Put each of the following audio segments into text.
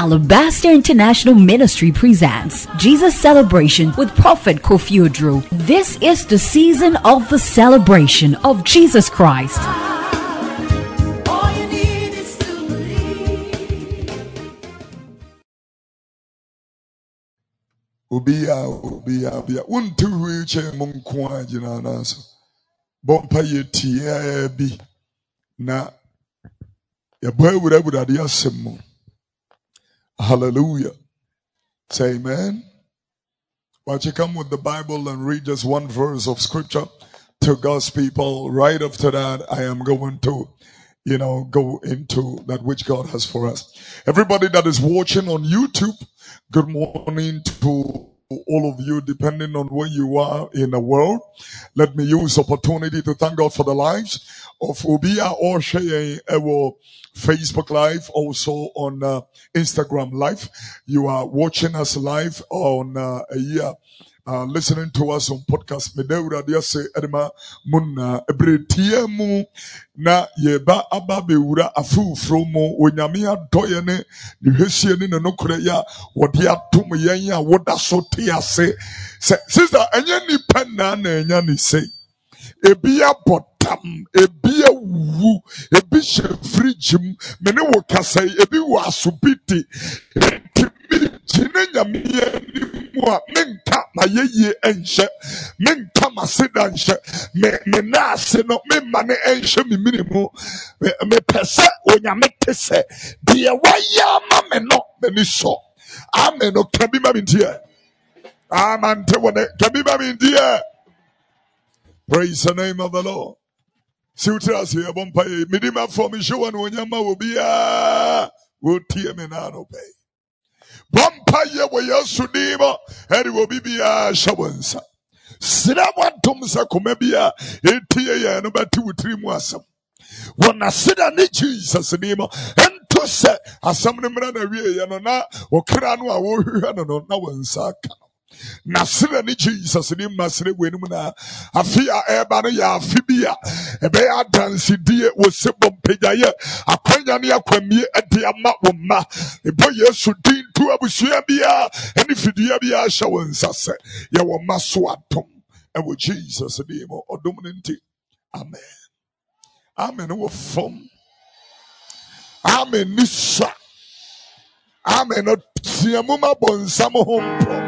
Alabaster International Ministry presents Jesus Celebration with Prophet Kofi Odro. This is the season of the celebration of Jesus Christ. Ubia. Untu wheelchair munkwa jina naso. Bompa ye bi na ya boy would asemo. Hallelujah. Say amen. Why don't you come with the Bible and read just one verse of scripture to God's people? Right after that, I am going to, go into that which God has for us. Everybody that is watching on YouTube, good morning to all of you, depending on where you are in the world. Let me use opportunity to thank God for the lives of Ubia or Shea Ewo Facebook Live, also on Instagram Live. You are watching us live on listening to us on podcast. Medewra dia se edema munna ebretie mu na yeba ababewura afufro mu onyame adoye ne hwesie ne no kure ya wode atom yen ya woda so te ase sister enye ni penna na enya ni sei ebi abotam ebi awu ebi shefrijim mene wo kasai ebi wo asubiti Chine nyamie ni mwa menka na yeye enche menka masida enche me na se no me mane enche mi minimu me pese onyame tese de waya ma me no me so amen no kabi ma mintie amante wona kabi ma mintie. Praise the name of the Lord. Siutras here bompa midima for me show and onyama will be will tie me na no pay. Vampire we yasudima, and it will be shawansa. Sinawantumsa kumebia, 8 no bati with 3 mwasam. When I said I need Jesus name, and to say, as some of them ran away, yanona, or Kranu, no wansaka. Nasira ni Jesus ni masire wenu na afia eba no ya afibia ebe ya dance die wo sebom pejaye akwanya ne akwamie ade ama wo ma ebo Yesu din tu abusua bia eni fidua bia hya wo nsase ye wo maso atom e wo Jesus ni mo odom nti amen amen wo fom amen nisa amen o tiamuma bonsam ho.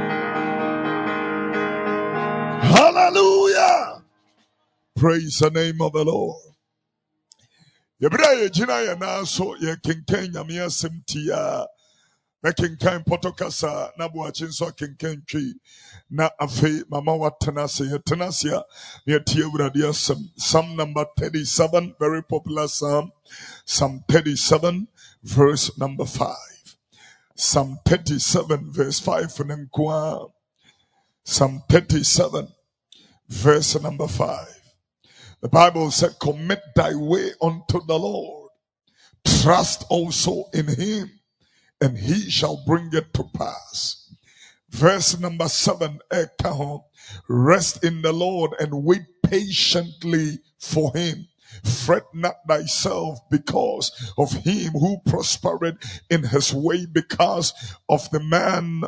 Hallelujah. Praise the name of the Lord. Yebraya jina ya naso ye kinken nyamia semtia. Na kinken potokasa na buachinso kinken twi. Na afe mama watanase ye tenasia ye tie wuradia Psalm number 37, very popular psalm. Psalm 37 verse number 5. Psalm 37 verse 5 nenkwa. Psalm 37 verse number 5. The Bible said, commit thy way unto the Lord. Trust also in him, and he shall bring it to pass. Verse number 7, rest in the Lord and wait patiently for him. Fret not thyself because of him who prospered in his way, because of the man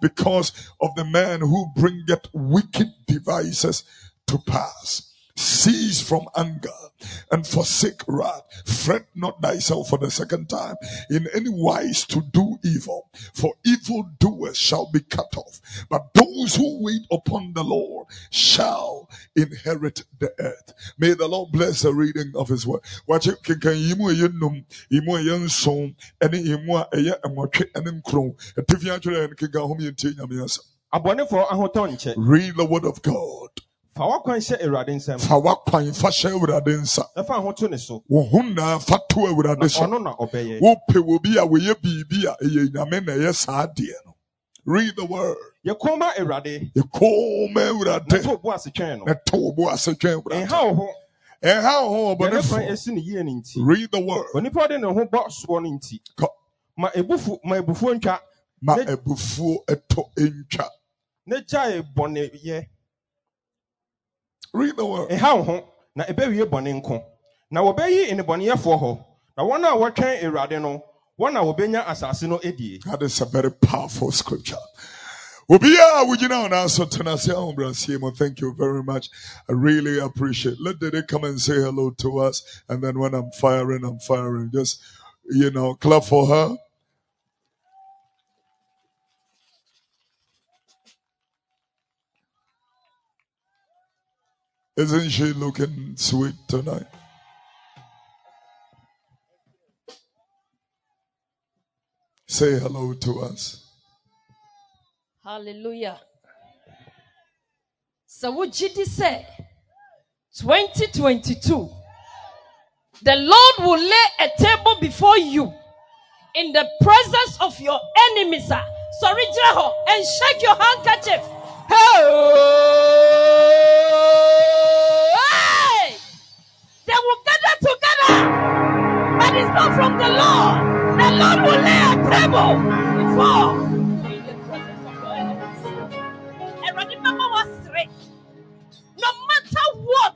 who bringeth wicked devices to pass. Cease from anger and forsake wrath. Fret not thyself for the second time in any wise to do evil, for evildoers shall be cut off. But those who wait upon the Lord shall inherit the earth. May the Lord bless the reading of his word. Watch it. Can yimu yenum yimu yenson any yimu eye amotwe ene nkron. Etifi atwere en kinga hom yentie nyame asem. Read the word of God. Fawakwan fashe Awurade nsa. Wo huna fatu Awurade so. Wo pe wo bi a wo ye bibi a eye nyame na ye saa de no. Read the word. Yekoma Awurade. Na to bo asetwen no. Enha ho obonefo. Read the word. Onipa de ne ho bo so no nti. Ma ebufu ntwa. Ma ebufu eto ntwa. Ne jai bone ye. Read the word. Na ebewie bone nko. Na wobeyi eneboneyefo ho. Na wona wotwen Awurade no, That is a very powerful scripture. Thank you very much. I really appreciate it. Let Dede come and say hello to us. And then when I'm firing. Just, clap for her. Isn't she looking sweet tonight? Say hello to us. Hallelujah. So what GD say? 2022. The Lord will lay a table before you in the presence of your enemies. Sorry, Jeho, and shake your handkerchief. Hey! They will gather together, but it's not from the Lord. The Lord will lay a table before in the presence of your enemies. And remember what's straight. No matter what,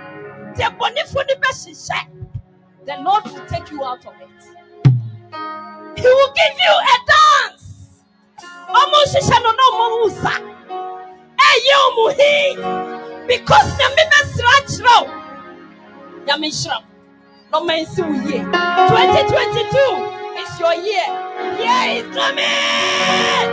the Lord will take you out of it. He will give you a dance. Because no man see we year. 2022 is your year. Year is coming.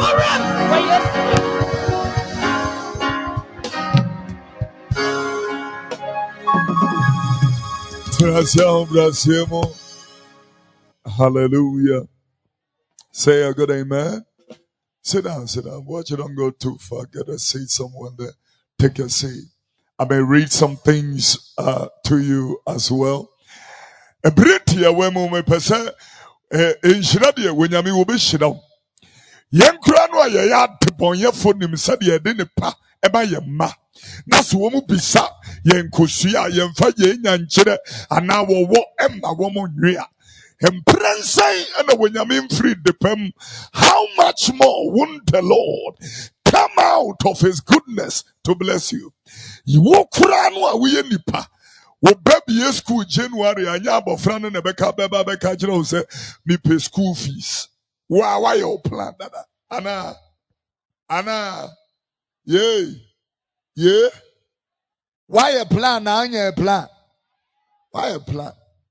Hallelujah. Say a good amen. Sit down. Watch it, don't go too far. Get a seat somewhere there. Take a seat. I may read some things to you as well. A Britia wemo me pese in Shiradia when Yami will be shidam. Yen Kranwa ya tipon ye phone him said ye didn't pa eba ye ma. Nasu womu bisa yen kusia yen fa ye nyanchere ana wo emma womu nwea. Say, and when you free the pem, how much more won't the Lord come out of his goodness to bless you? You walk around we nipa. We baby school January and yabo fran and beka say me pay school fees. Why your plan that? Anna, yeah. Why a plan? Anya plan. Why a plan?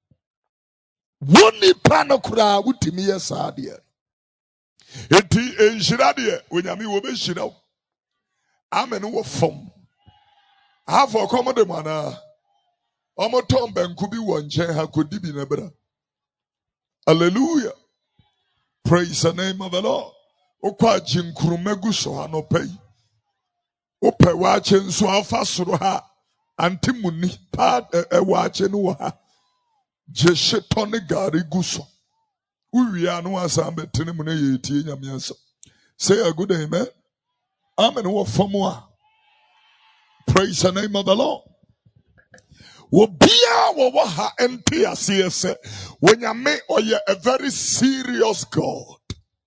Woni pano kura wutimi ya sadia. Eti enshiradia wenyami wo be shira. Amen wo fom. Afọ komode mana. Omo tom benku bi wo nche ha kodi bi na bra. Hallelujah. Praise the name of the Lord. Okwa jinkurumegu so anopai. Ope wache nso afa soro ha. Antimuni pa wache no ha. Jeshe tone gari guso. Say a good amen. Amen. Praise the name of the Lord. When you make or you're a very serious God.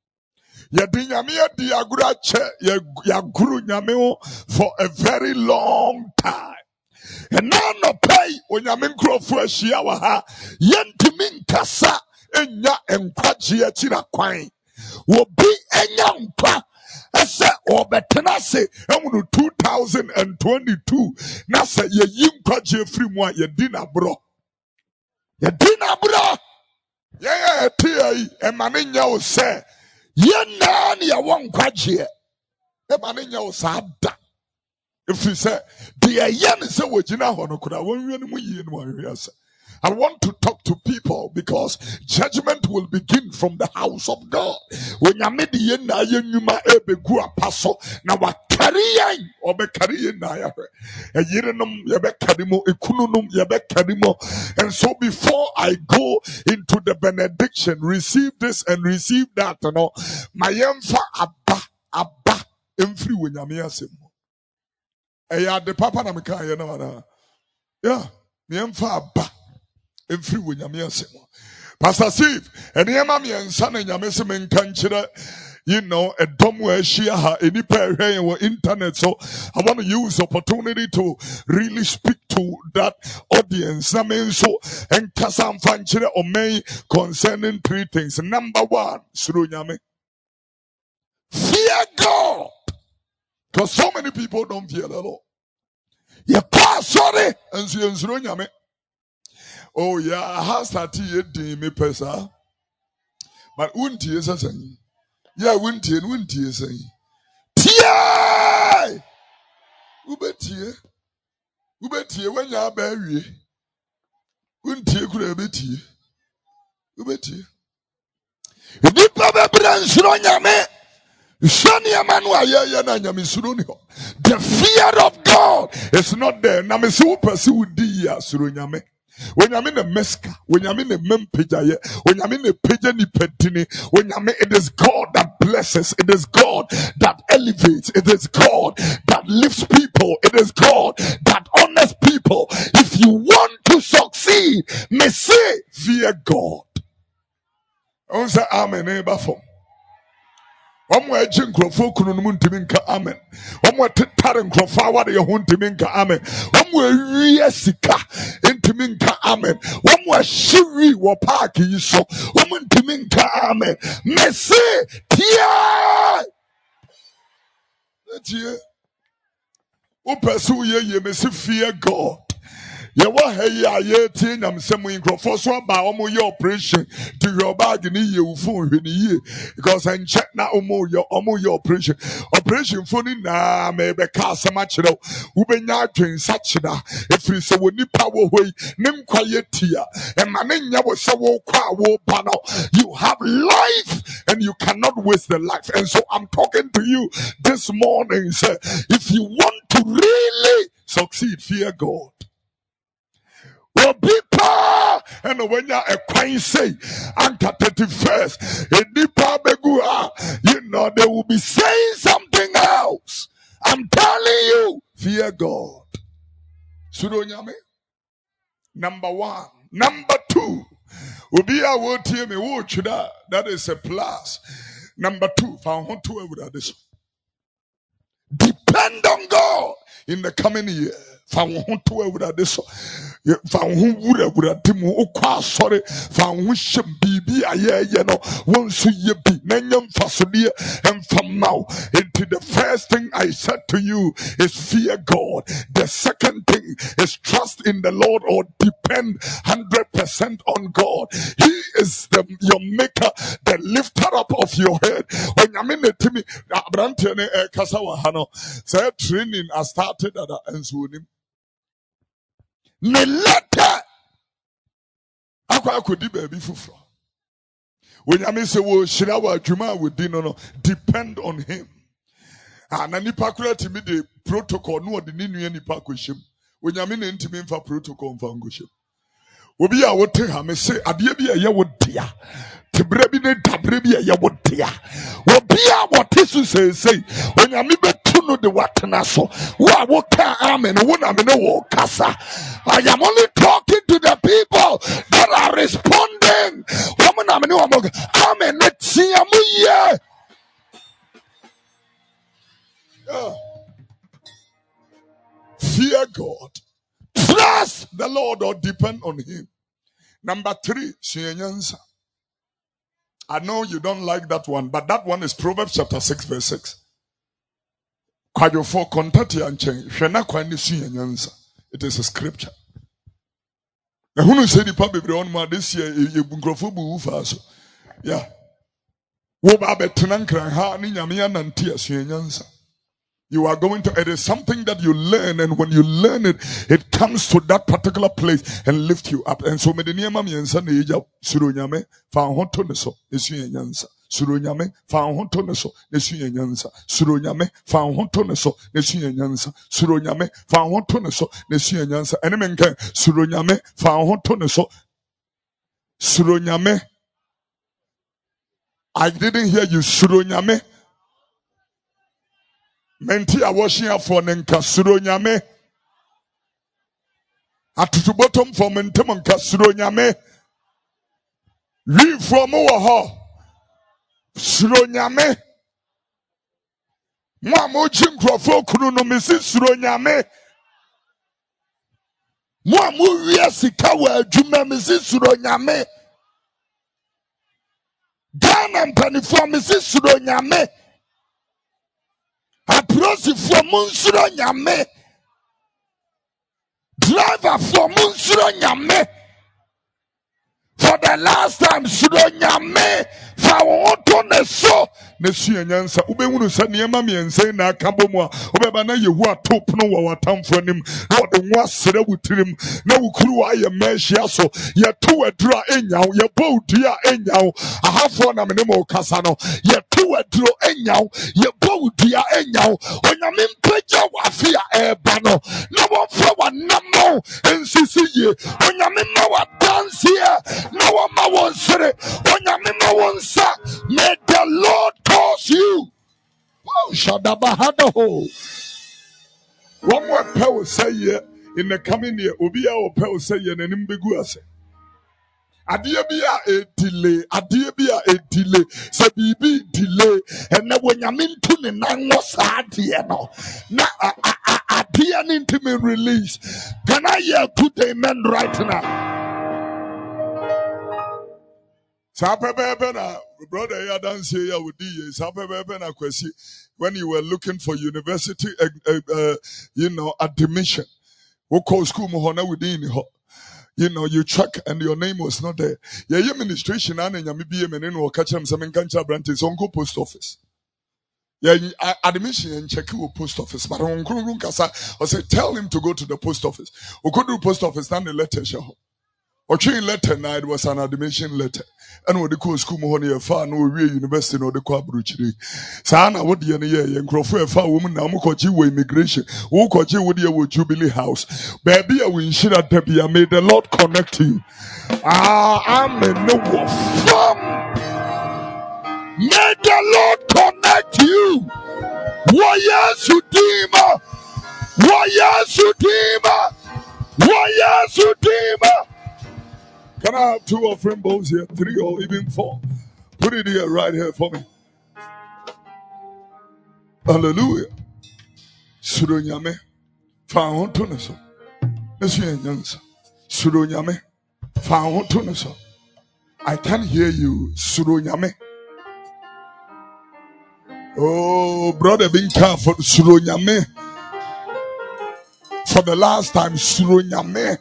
For a very long time. And now no pay when you make for a shiawa. Yentimin kasa. Enya enkwajie chira kwan wo bi enya nkwa ese obetena se emunu 2022 na se ye yi nkwajie free mu a ye di na bro ye tie emane nya o se ye na ne ye wo nkwajie emane nya o sa da if you say the ye ne se wo gina ho no kura won wi ne mu yi ne mo hwe asa. I want to talk to people because judgment will begin from the house of God. When you made the end, you ma ebegu apaso na wa carry or be carry na ya. A yerenum yabe karimo, ekununum yabe karimo. And so before I go into the benediction, receive this and receive that. You know, my emfa abba emfri when you me asim. Eya de papa na meka ye na. Yeah, me emfa abba. Every when you Pastor Steve, and Yama and son and Yamese men canchira a dumb way share her any pair or internet. So I want to use opportunity to really speak to that audience. I mean, so and Kasam Fanchire or May concerning three things. Number one, Surunyame. Fear God. Because so many people don't fear the Lord. You pass sorry and Surunyame. Oh yeah, I have started me pesa. But unti is a saying. Yeah, wunti is saying. Tia! Ubetie when you are buried. Unti could have betie. Ubetie. Nipa bebrans ronyame. Shania manwa ya na nyame suronio. The fear of God is not there. Na me so pursue di ya suronyame. When I'm in a meska, when I'm in a mempejaye, when I'm in a pejani petini, when I'm it is God that blesses, it is God that elevates, it is God that lifts people, it is God that honors people. If you want to succeed, may say fear God. I want to say amen, neighbor. Omwe eji nkrofo kunu no ntimi nka amen. Omwe tetare nkrofo awade ye ho ntimi nka amen. Omwe wiye sika ntimi nka amen. Omwe shiwi wo park yi so omwe ntimi nka amen. Mese tie. Tie. O pursue ye mese fear God. You wa hey ya ye tie nyam sem nkrofo so ba omo ye operation to your bag ni ye ufun hwe ni ye because en check na omo ye operation phone na me be ka asema kire wo benya adwen sa kire efiri se woni pa wo hoi ne nkwaye tia e ma ne nya wo se wo kwa wo pa no. You have life and you cannot waste the life. And so I'm talking to you this morning, sir. If you want to really succeed, fear God. Oh, people, and when you're a quine say, Anka 31st, a deeper begua, they will be saying something else. I'm telling you, fear God. Sudonyame. Number one. Number two, Ubia will tell me, watch that is a plus. Number two, found to this. Depend on God in the coming year. Found to this. Found who would timu okwa sorry found who should be once you be nanyam fasodia and from now into the first thing I said to you is fear God. The second thing is trust in the Lord or depend 100% on God. He is your maker, the lifter up of your head. When I'm in the Timmy Abrantene Kasawa Hano, say training I started at the end. Me letter akwa akodi baby fufro when I say wo shira wa adwuma we di no depend on him na nipa kura timi de protocol no de ni nua nipa kwhyem when I mean ntimi mfa protocol mfa ngohyem obi a wote ha me say ade bi eye wo dia tebra bi ne dabre bi eye wo dia obi a wote so say when I mean no the watena so wo ka amen wo na me no wo kasa. I am only talking to the people that are responding. Woman na me no amen netiamuye. Fear God, trust the Lord or depend on him. Number three, I know you don't like that one, but that one is Proverbs chapter 6 verse 6. It is a scripture. Who said the public on this year? Yeah. You are going to, it is something that you learn, and when you learn it, it comes to that particular place and lift you up. And so, Surunyame, Fanhotoneso, Nesuyansa. Surunyame, Fanhotoneso, Nesuyansa. Surunyame, Fanhotoneso, Nesuyansa. Surunyame, Fanhotoneso, Nesuyansa. Enemy can Surunyame, Fanhotoneso. Surunyame. I didn't hear you, Surunyame. Menti a washing for nenka suro nyame. Atutu bottom for mentem nka suro nyame. Read from ho. Suro nyame. Mwa moji nkrofo kunu no mesi suro nyame. Mwa muwie sika wa adwuma mesi suro nyame. Ghana mpanifo mesi suro nyame. Aprosifo mun suro nyame. Driver for mun suro nyame. For the last time suro nyame. Fa wonto ne so na sua nyansa ubehunu sa niema miense na akabo mu a obeba na yehu atop no wa watamfo nim na ode nwa sere wutirim na wukuru wa ye mehia so ye to aduro enyaw ye bowdua enyaw ahafo na mene mo kasa no ye to aduro enyaw ye bowdua enyaw onyame mpagya wafia eba no na wonfa wanamo ensisi ye onyame ma wa dance here na wa ma won sere onyame ma won sa. May the Lord cause you. Oh, Shadabahadaho. One more power say ye in the coming year. Ubia or power say ye and Nimbiguase. Adiabia a delay. Adiabia a delay. Sabibi delay. And now when you're into the nine was adiano. Now adian intimate release. Can I hear good amen right now? Brother Yadansi Yawudi, Kwesi, when you were looking for university, admission, who call school Mohona within you check and your name was not there. Yeah, your administration and Yamibi and or catch them some cancer branches on go post office. Yeah, admission and check your post office. But on Kurungasa, I said, tell him to go to the post office. Who could do post office, stand the letter show. Or chain letter night was an admission letter. And what the cool school mohoni far no real university no the quabruchiri. Sana what the year and Crawford far woman now mukochi immigration. Who kochi would you Jubilee House. Baby, I will share that Debbie. May the Lord connect you. I'm a no from. May the Lord connect you. Why Sudima? Why Sudima? Why Sudima? Can I have 2 offering bowls here? 3 or even 4? Put it here, right here for me. Hallelujah. Suronyame. Found Tunaso. Monsieur Yansa. Suronyame. Found Tunaso. I can hear you. Suronyame. Oh, brother, being careful. Suronyame. For the last time, Suronyame.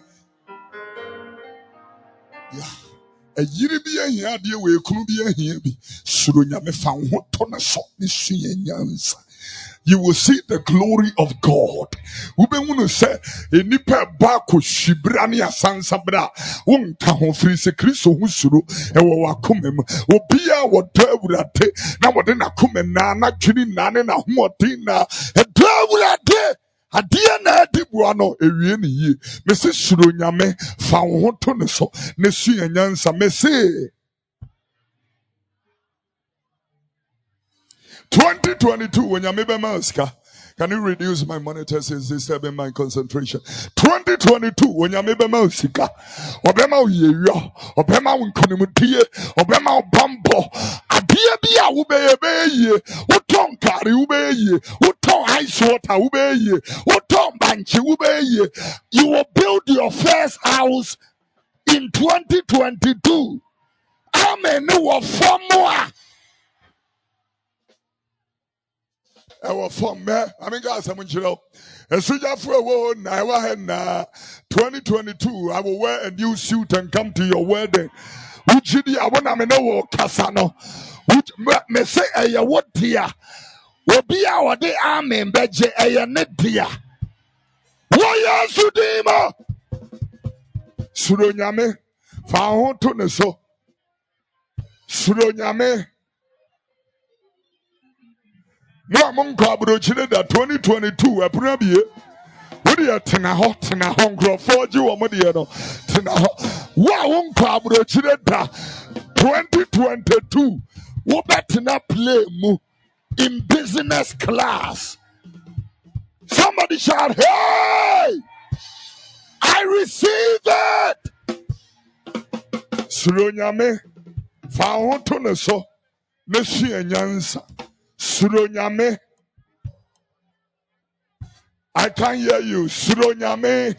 Yeah. A yiri bi ehia de we kunu bi ehia bi suro nyame fa ho to na so ni sue nyansa. You will see the glory of God. Ubehunu se enipa ba ko hwibra ne asansa bra wonka ho firi se Kristo hu suro e wo wakomem obia wo dawurade na wo de na komem na twini na ne na hoɔden na e dawurade adia na adibu ano ewie ne yie mese suro nyame fa wo to ne so ne su nyansa mese 2022 when nyame be maska. Can you reduce my monitors? Is disturbing my concentration? 2022 when nyame be maska. Obema uyewia obema unkonimudie obema bambo adia bia wo be ye wo ton kare wo be ye wo ton ice water wo be ye wo ton banchi wo be ye. You will build your first house in 2022. Amen. No for more. From me, I mean, guys, I'm you know, and so for a while now, 2022, I will wear a new suit and come to your wedding. Which I want to know, Casano, which may say, a what dear will be our day. Amen, Beje, a net dear. Why are Sudima? Suronyame, found to the so. Suronyame. No, among Cabrochile that 2022, a premier. What do you tena hot tena hungro for you or Modiano? Tena hot. Wow, Cabrochile that 2022. What better not play in business class? Somebody shout, hey! I receive it! Suronyame, found to so, Nessie and Yansa. Suronyame, I can't hear you. Suronyame.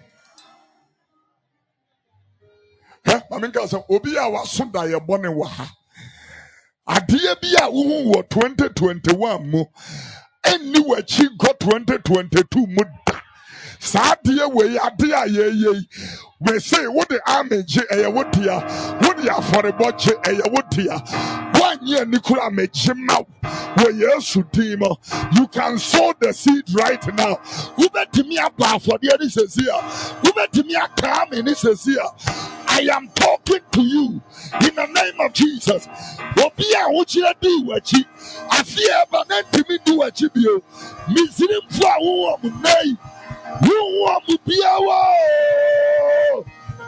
Maminka say obi a wasunda ye bone wa ha. Adeɛ bi a wo wɔ 2021 mu enni wachi go 2022 mu da. Saa adeɛ we adeɛ a ye we say what the army je eye wo dia. What the afɔrebɔ je eye wo dia. Wanye nikura meje ma wo Yesu din mo. You can sow the seed right now. Ubetimi aba afɔdeɛ ni sesia. Ubetimi aka me ni sesia. I am talking to you in the name of Jesus. Obia uchire di wachi. Afia banenti do wachi bio. Misirim fwa uwa munei. Uwa mubia wo.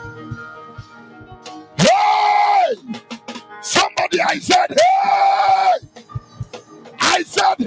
Hey! Somebody, I said, hey! I said,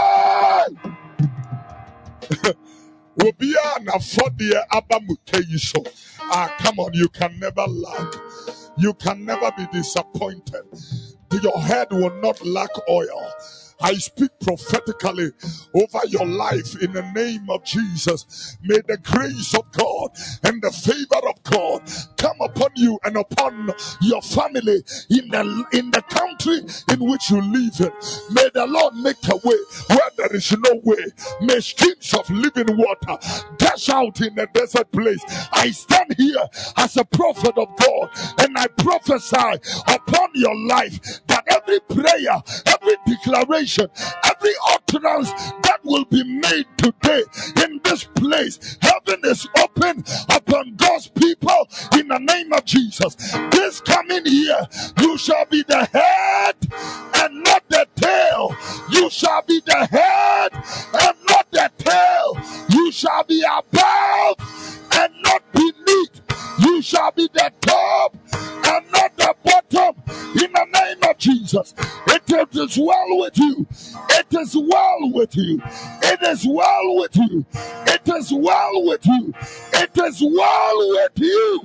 hey! Obia na fodia abamuteyiso. Come on, you can never lack. You can never be disappointed. Your head will not lack oil. I speak prophetically over your life in the name of Jesus. May the grace of God and the favor of God come upon you and upon your family in the country in which you live in. May the Lord make a way where there is no way. May streams of living water dash out in the desert place. I stand here as a prophet of God and I prophesy upon your life that every prayer, every declaration, every utterance that will be made today in this place, heaven is open upon God's people in the name of Jesus. This coming year, you shall be the head and not the tail. You shall be the head and not the tail. You shall be above and not beneath. You shall be the top and not the bottom in the name of Jesus. It is well with you. It is well with you. It is well with you. It is well with you. It is well with you.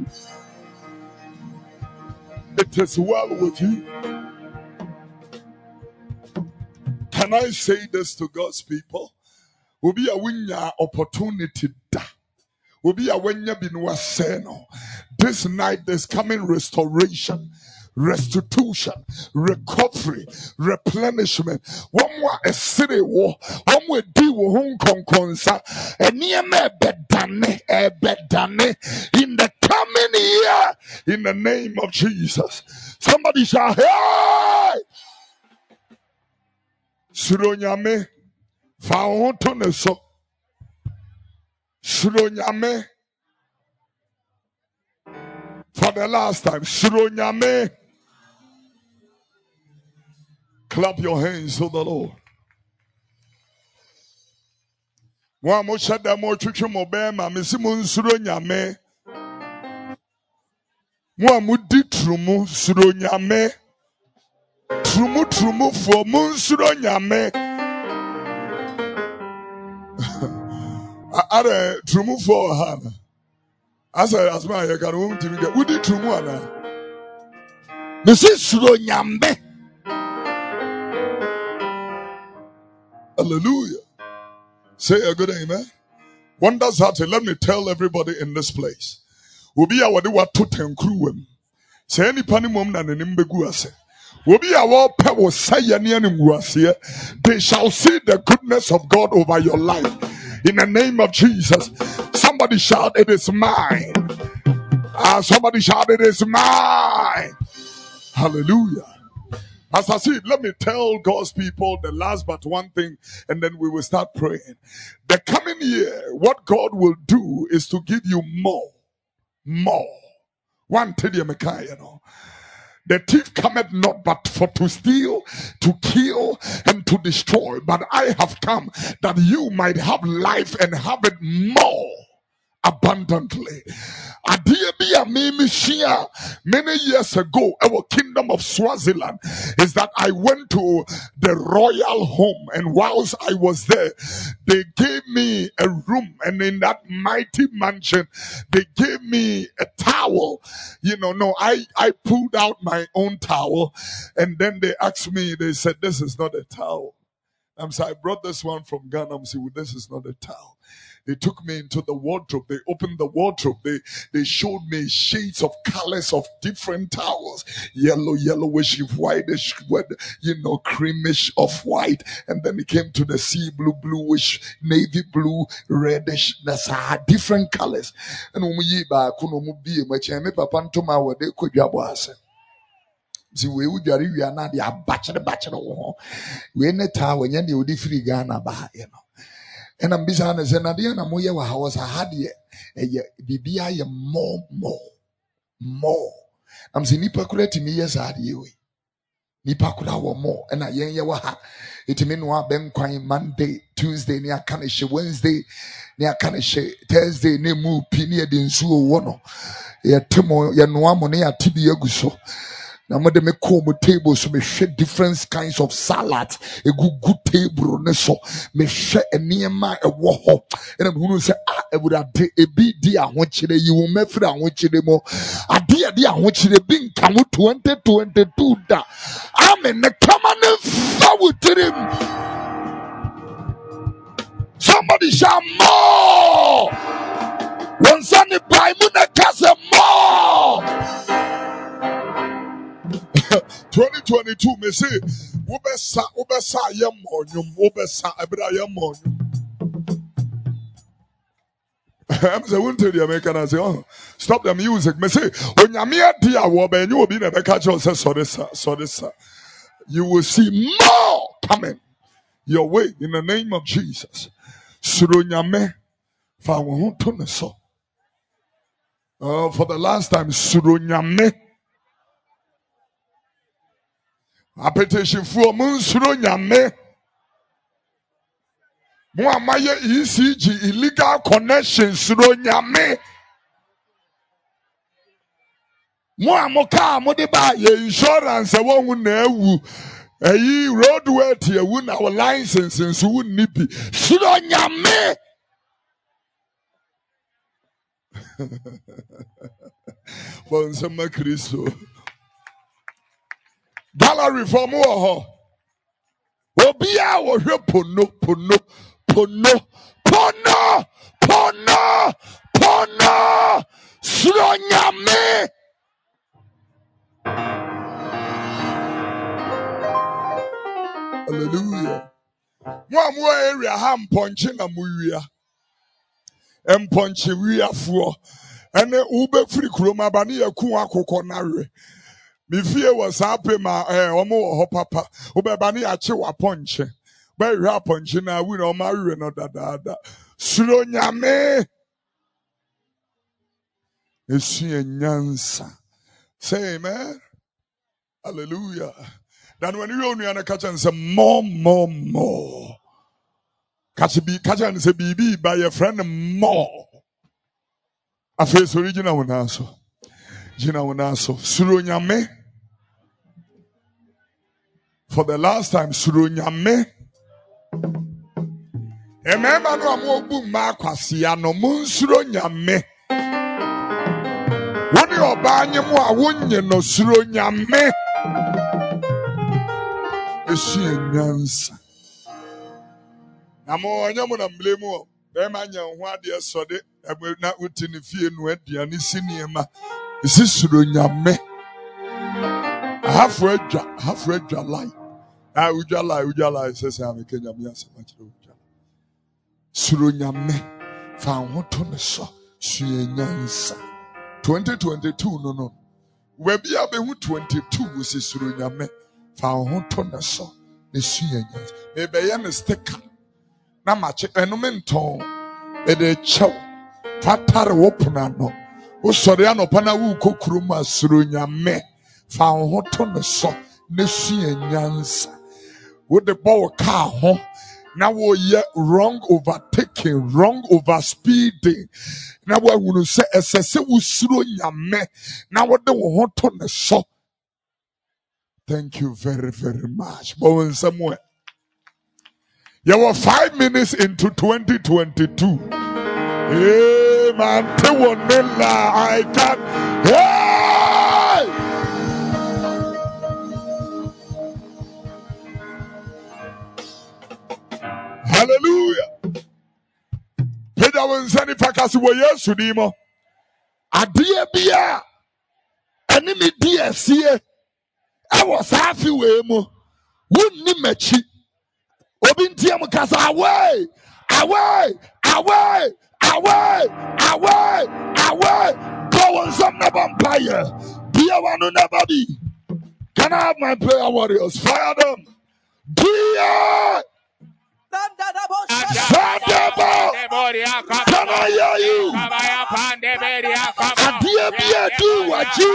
It is well with you. Can I say this to God's people? Will be a winner opportunity da. Will be a winner binwa seno. This night there's coming restoration, restitution, recovery, replenishment. One more a city war, one more deal with Hong Kong consa, and near me bedane in the coming year, in the name of Jesus. Somebody shall hey! Suronyame, faonto so. Suronyame. For the last time, Suronyame. Clap your hands to the Lord. Wa mo shada mo twetwe mo be ma mesi mo Suronyame. Mo amudi trumu Suronyame. Trumu for mo Suronyame. Are trumu for Hana. As my you can won't even get would it trumu ana. This is Suronyame. Hallelujah. Say a good amen. Wonders happen. Let me tell everybody in this place. Obi a wade wato tenkruwam. Say any pani mom na nenim begu ase. Obi a wo pe wo saye ne animu ase. They shall see the goodness of God over your life. In the name of Jesus. Somebody shout, it is mine. Somebody shout, it is mine. Hallelujah. As I said, let me tell God's people the last but one thing, and then we will start praying. The coming year, what God will do is to give you more. One tell you, the thief cometh not but for to steal, to kill, and to destroy. But I have come that you might have life and have it more abundantly. Many years ago, our kingdom of Swaziland is that I went to the royal home, and whilst I was there, they gave me a room, and in that mighty mansion, they gave me a towel. I pulled out my own towel, and then they asked me, they said, this is not a towel. I'm saying, I brought this one from Ghana. I'm saying, well, this is not a towel. They took me into the wardrobe. They opened the wardrobe. They showed me shades of colors of different towels. Yellow, yellowish, whitish, creamish of white. And then it came to the sea blue, bluish, navy blue, reddish. That's different colors. And when we papa si we udware wia na de abachire wo we ne ta wanya de odi free Ghana ba and I'm busy and say na de na moye wa house ha de bibia ye more I'm saying nipa kura timi yes ha de we nipa kura wo more and na yen ye wa ha itimi no abem kwan Monday Tuesday ne aka ne hye Wednesday ne aka ne hye Thursday ne mu pi ne de nsuo wo no ye temo ye no amo ne ya tibi aguso. Now, me call my table so me share different kinds of salads. A good table, so me share a near my a war. And I'm going to say, I would have a big dear. I want you, you will make I want you more. A dear, I want you to be come 2022. I'm in the common forward to him. Somebody shout more. One Sunday by Munakasa more. 2022 me say ubesa yemonyum ubesa ebra yemonyum. I'm say won't tell the American and say oh stop the music me say onyame ade awo ba enye obi na be catch us sorry sir you will see more coming your way in the name of Jesus. Suro nyame fa wo ho to ne so. For the last time suro nyame appetition for Munsuro Nyame. Muamaye ECG illegal connections Suro Nyame. Muamoka modiba ye insurance a won na wu. Eyi roadway tie wu na our license nso wu nibi. Suro Nyame. Bonsema Kristo. Gallery for more. Obia wo hwe pono. Suro Nyame. Hallelujah. Mo area ha mponche na muwia. Mponche wia fuo. Ene ube free kroma ba ne yaku akokọ nawe. Mi fie was happy ma omo ho papa ubeba ni ache wa ponche ba hwa ponche na wi no ma wi no dada Suro Nyame esu nyansa say amen hallelujah. Then when you only an catch and say more catch and say bibi by your friend more a face original one also Jina Wanaso Suro Nyame. For the last time, Suro Nyame. Remember no amobu makwasi ano Suro Nyame. Woni obanye mu awonye no Suro Nyame. Esu enyansa. Namo onyamu na mblemu. Bema nya ho ade esode na utini fie no aduane siniema. Isi Suro Nyame. Half red light. Ujala says I'm a Kenya Miasa. Suro Nyame. Found what to the so. Suyenyansa. 2022 no. Webi abe 22 was Suro Nyame. Found what to the so. The Suyenyansa. Maybe I am a sticker. Na mache enomenton. Ede chow. Fatare wopunano. Usori anopana wu kokuruma Suro Nyame fa ho to ne so ne sua nyansa wo de bow car ho na wo ye wrong overtaking wrong overspeeding na wo hunu se esese wo Suro Nyame na wo de wo ho to ne so. Thank you very very much. But when somewhere you were 5 minutes into 2022. Hey, man, I can. Hey! Hallelujah. Peter was any fakasi wo yesu dimo. Adie bia enemy die sie. I was happy we mo. Wunni mechi. Obi ntie mo kasa away. Go on some vampire. Be a one who never be. Can I have my prayer warriors? Fire them. Be can I hear you? Adia Bia do Waji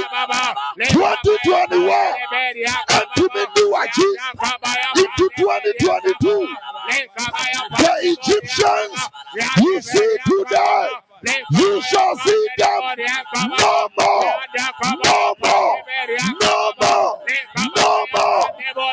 2021 and to me do Waji into 2022. The Egyptians you see today, you shall see them no more. No more. No more. No more.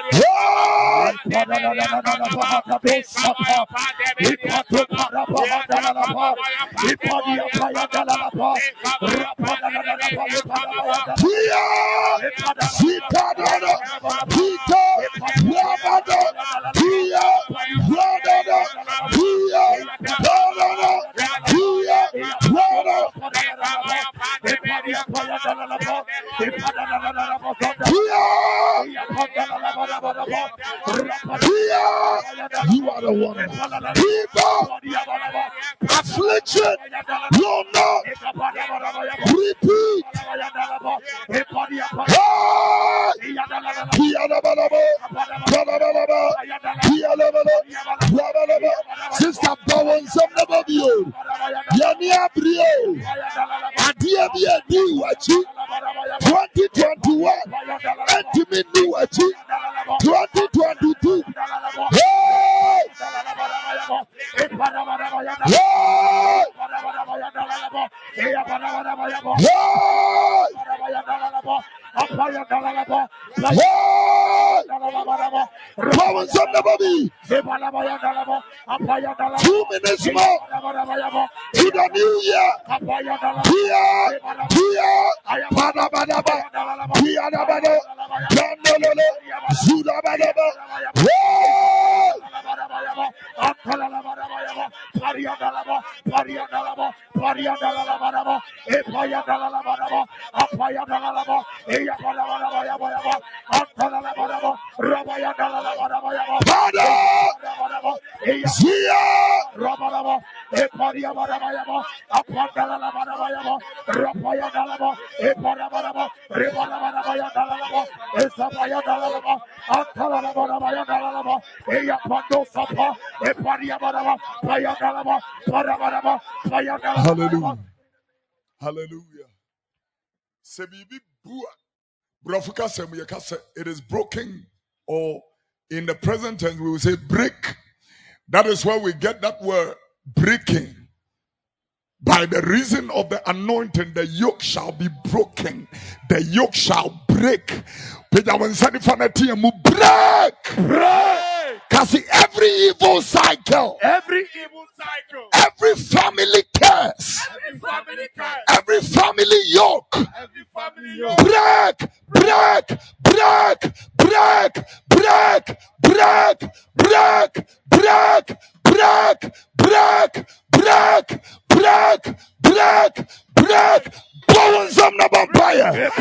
You are the one. People, affliction will not repeat. Sister Bowen, some of you, Yania Brio, Adia Bia Diwachi, 2021, Antimin Diwachi, 2022. Hey! Powers on the body. 2 minutes more to the new year. Hallelujah. Hallelujah. It is broken, or in the present tense we will say break. That is where we get that word breaking. By the reason of the anointing, the yoke shall be broken. The yoke shall break. Break. Because every evil cycle, every family curse, every family yoke, break. Bowen some na vampire.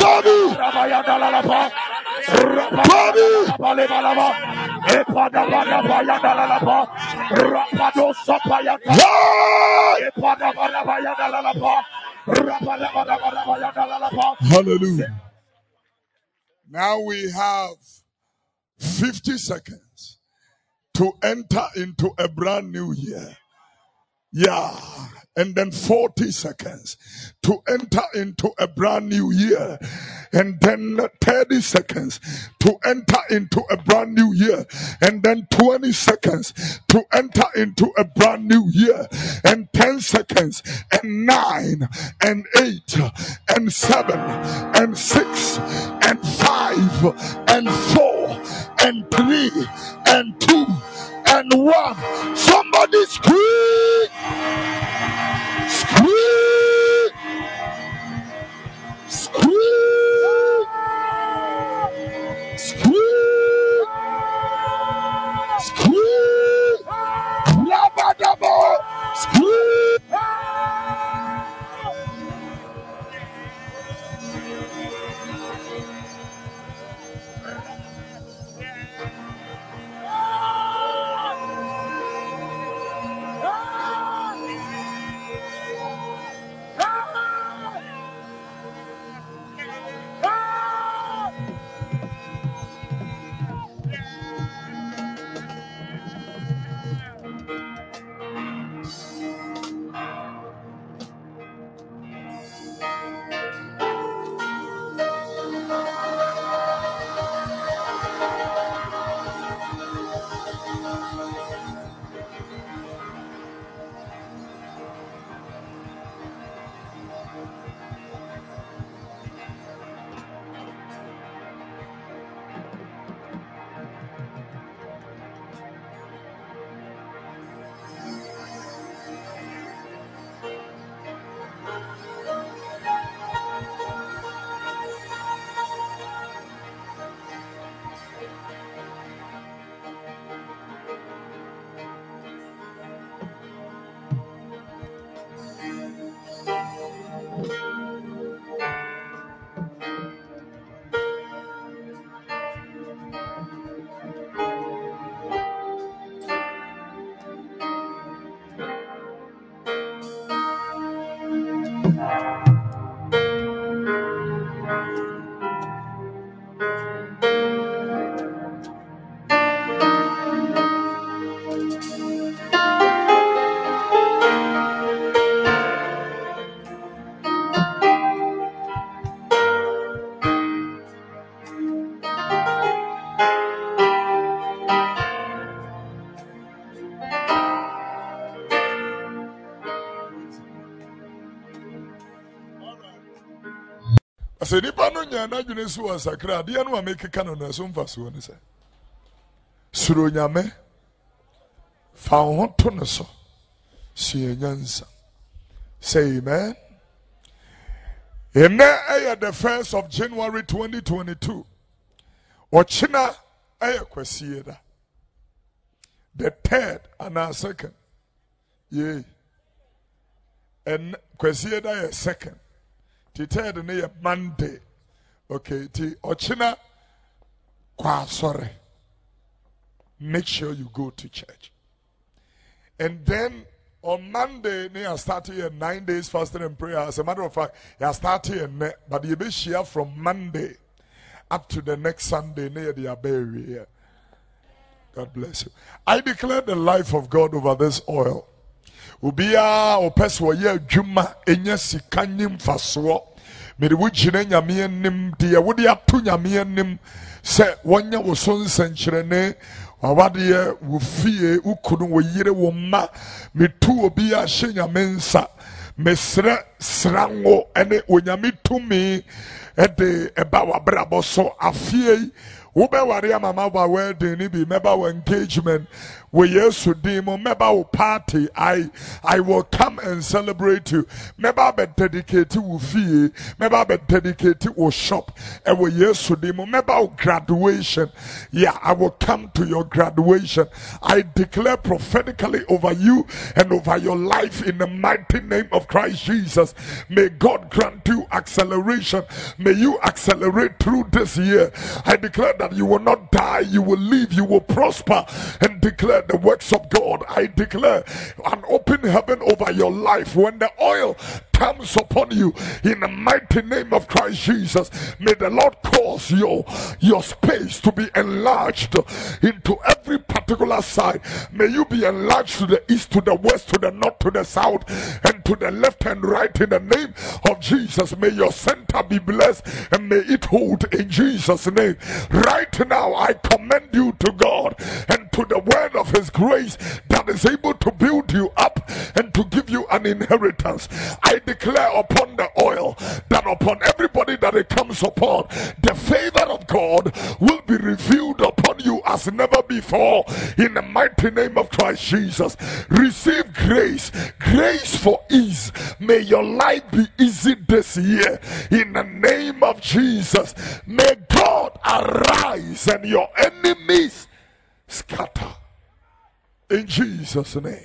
Hallelujah. Now we have 50 seconds to enter into a brand new year. Yeah. And then 40 seconds to enter into a brand new year. And then 30 seconds to enter into a brand new year. And then 20 seconds to enter into a brand new year. And 10 seconds and 9 and 8 and 7 and 6 and 5 and 4 and 3 and 2 and 1. Somebody scream! Scream! Scream! Scream! Scream! Rabadabo! Scream! say nipa no nya na dwene so asakra de no make kano na so mfa so ne say suro nyame fa ho to no so si enyansa. Say amen. And the 1st of January 2022. Ochina aya kwasieda. The 3rd and our 2nd. Yay. And kwasieda is 2nd. The 3rd and a Monday. Okay, the ochina kwa sorry. Make sure you go to church. And then on Monday, I started here 9 days fasting and prayer. As a matter of fact, I started here, but you be share from Monday up to the next Sunday near the Abbey here. God bless you. I declare the life of God over this oil. Ubia opeswa ye juma enya sikanyim faswo. Mede wujine nyame nim de wode ato nyame nim se wonya wo so nsankyerene wawade wo fie ukunu wo yire wo ma metu obi a hye nyame nsa mesre srango ene onyame tumi ede eba wabrabo so afie wo be ware amama ba wedding ni bi meba wo engagement we yesu dimo meba wo party I will come and celebrate you meba be dedicate wo fie meba be dedicate wo shop e we yesu dimo meba wo graduation yeah I will come to your graduation. I declare prophetically over you and over your life in the mighty name of Christ Jesus. May God grant you acceleration. May you accelerate through this year. I declare that you will not die, you will live, you will prosper and declare the works of God. I declare an open heaven over your life when the oil comes upon you in the mighty name of Christ Jesus. May the Lord cause your space to be enlarged into every particular side. May you be enlarged to the east, to the west, to the north, to the south, and to the left and right in the name of Jesus. May your center be blessed and may it hold in Jesus' name. Right now, I commend you to God and to the word of His grace that is able to build you up and to give you an inheritance. I declare upon the oil that upon everybody that it comes upon, the favor of God will be revealed upon you as never before in the mighty name of Christ Jesus. Receive grace for ease. May your life be easy this year in the name of Jesus. May God arise and your enemies scatter in Jesus' name.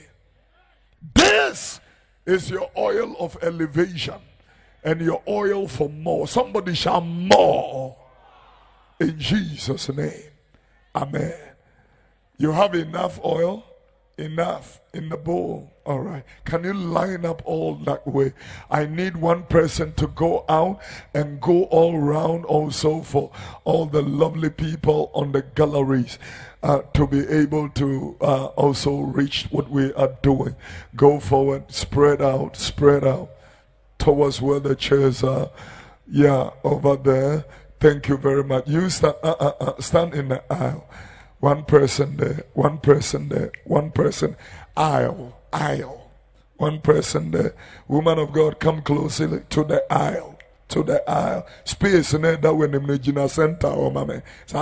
This is your oil of elevation and your oil for more. Somebody shall more in Jesus' name. Amen. You have enough oil? Enough in the bowl. All right. Can you line up all that way? I need one person to go out and go all around also for all the lovely people on the galleries to be able to also reach what we are doing. Go forward, spread out towards where the chairs are. Yeah, over there. Thank you very much. You stand in the aisle. One person there, one person there, one person. Aisle. One person there. Woman of God, come closely to the aisle. To the aisle. Space in there, that when the Regina Center or mama.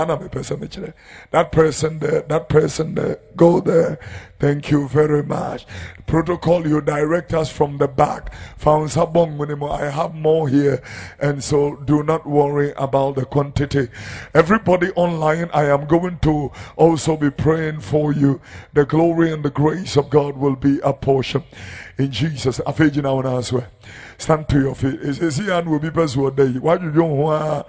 That person there, go there. Thank you very much. Protocol, you direct us from the back. I have more here, and so do not worry about the quantity. Everybody online, I am going to also be praying for you. The glory and the grace of God will be a portion. In Jesus, stand to your feet. Is he and will be persuaded day? Why you don't want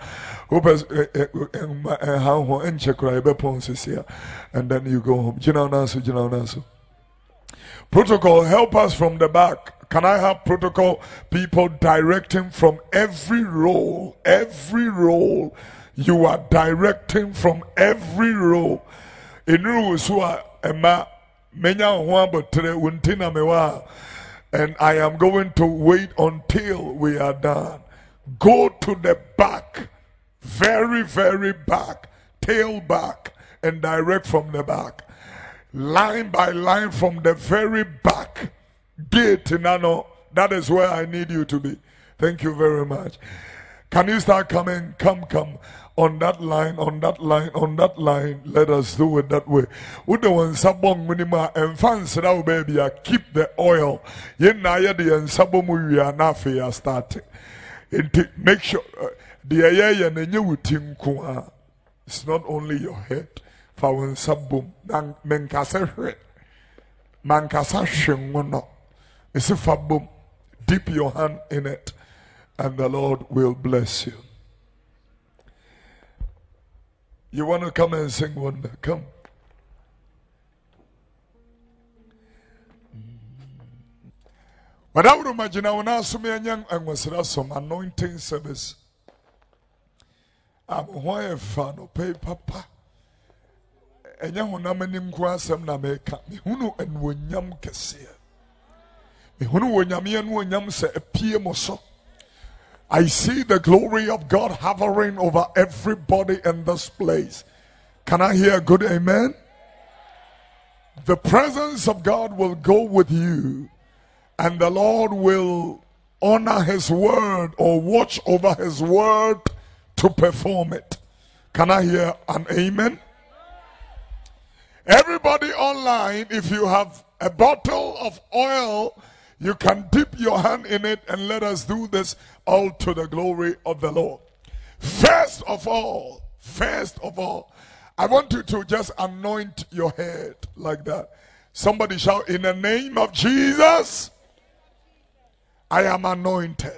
and then you go home. Protocol, help us from the back. Can I have protocol people directing from every row? Every row. You are directing from every row. In Rusua, Emma, Menya Huabotre, Wuntina Mewa. And I am going to wait until we are done. Go to the back, very, very back, tail back, and direct from the back. Line by line from the very back gate, Nano. That is where I need you to be. Thank you very much. Can you start coming? Come. On that line. Let us do it that way. Ude wan sabong minima enfans now baby. Keep the oil. Yen na ye the ensabo mu wi anafe ya start. Make sure the aye na nye wutim ko. It's not only your head. Fa wan sabom nan menkasa hwe. Mankasa hwenwono. Isi fa bom. Dip your hand in it and the Lord will bless you. You want to come and sing one? Come. But I would imagine I will now some young and was some anointing service. I'm a fan of pay papa. And young woman in Quasam Nameka, Mihuno and Winyam Cassia. Mihuno Winyamian Winyam say a PMOso. I see the glory of God hovering over everybody in this place. Can I hear a good amen? The presence of God will go with you, and the Lord will honor his word or watch over his word to perform it. Can I hear an amen? Everybody online, if you have a bottle of oil, you can dip your hand in it and let us do this all to the glory of the Lord. First of all, I want you to just anoint your head like that. Somebody shout, in the name of Jesus, I am anointed.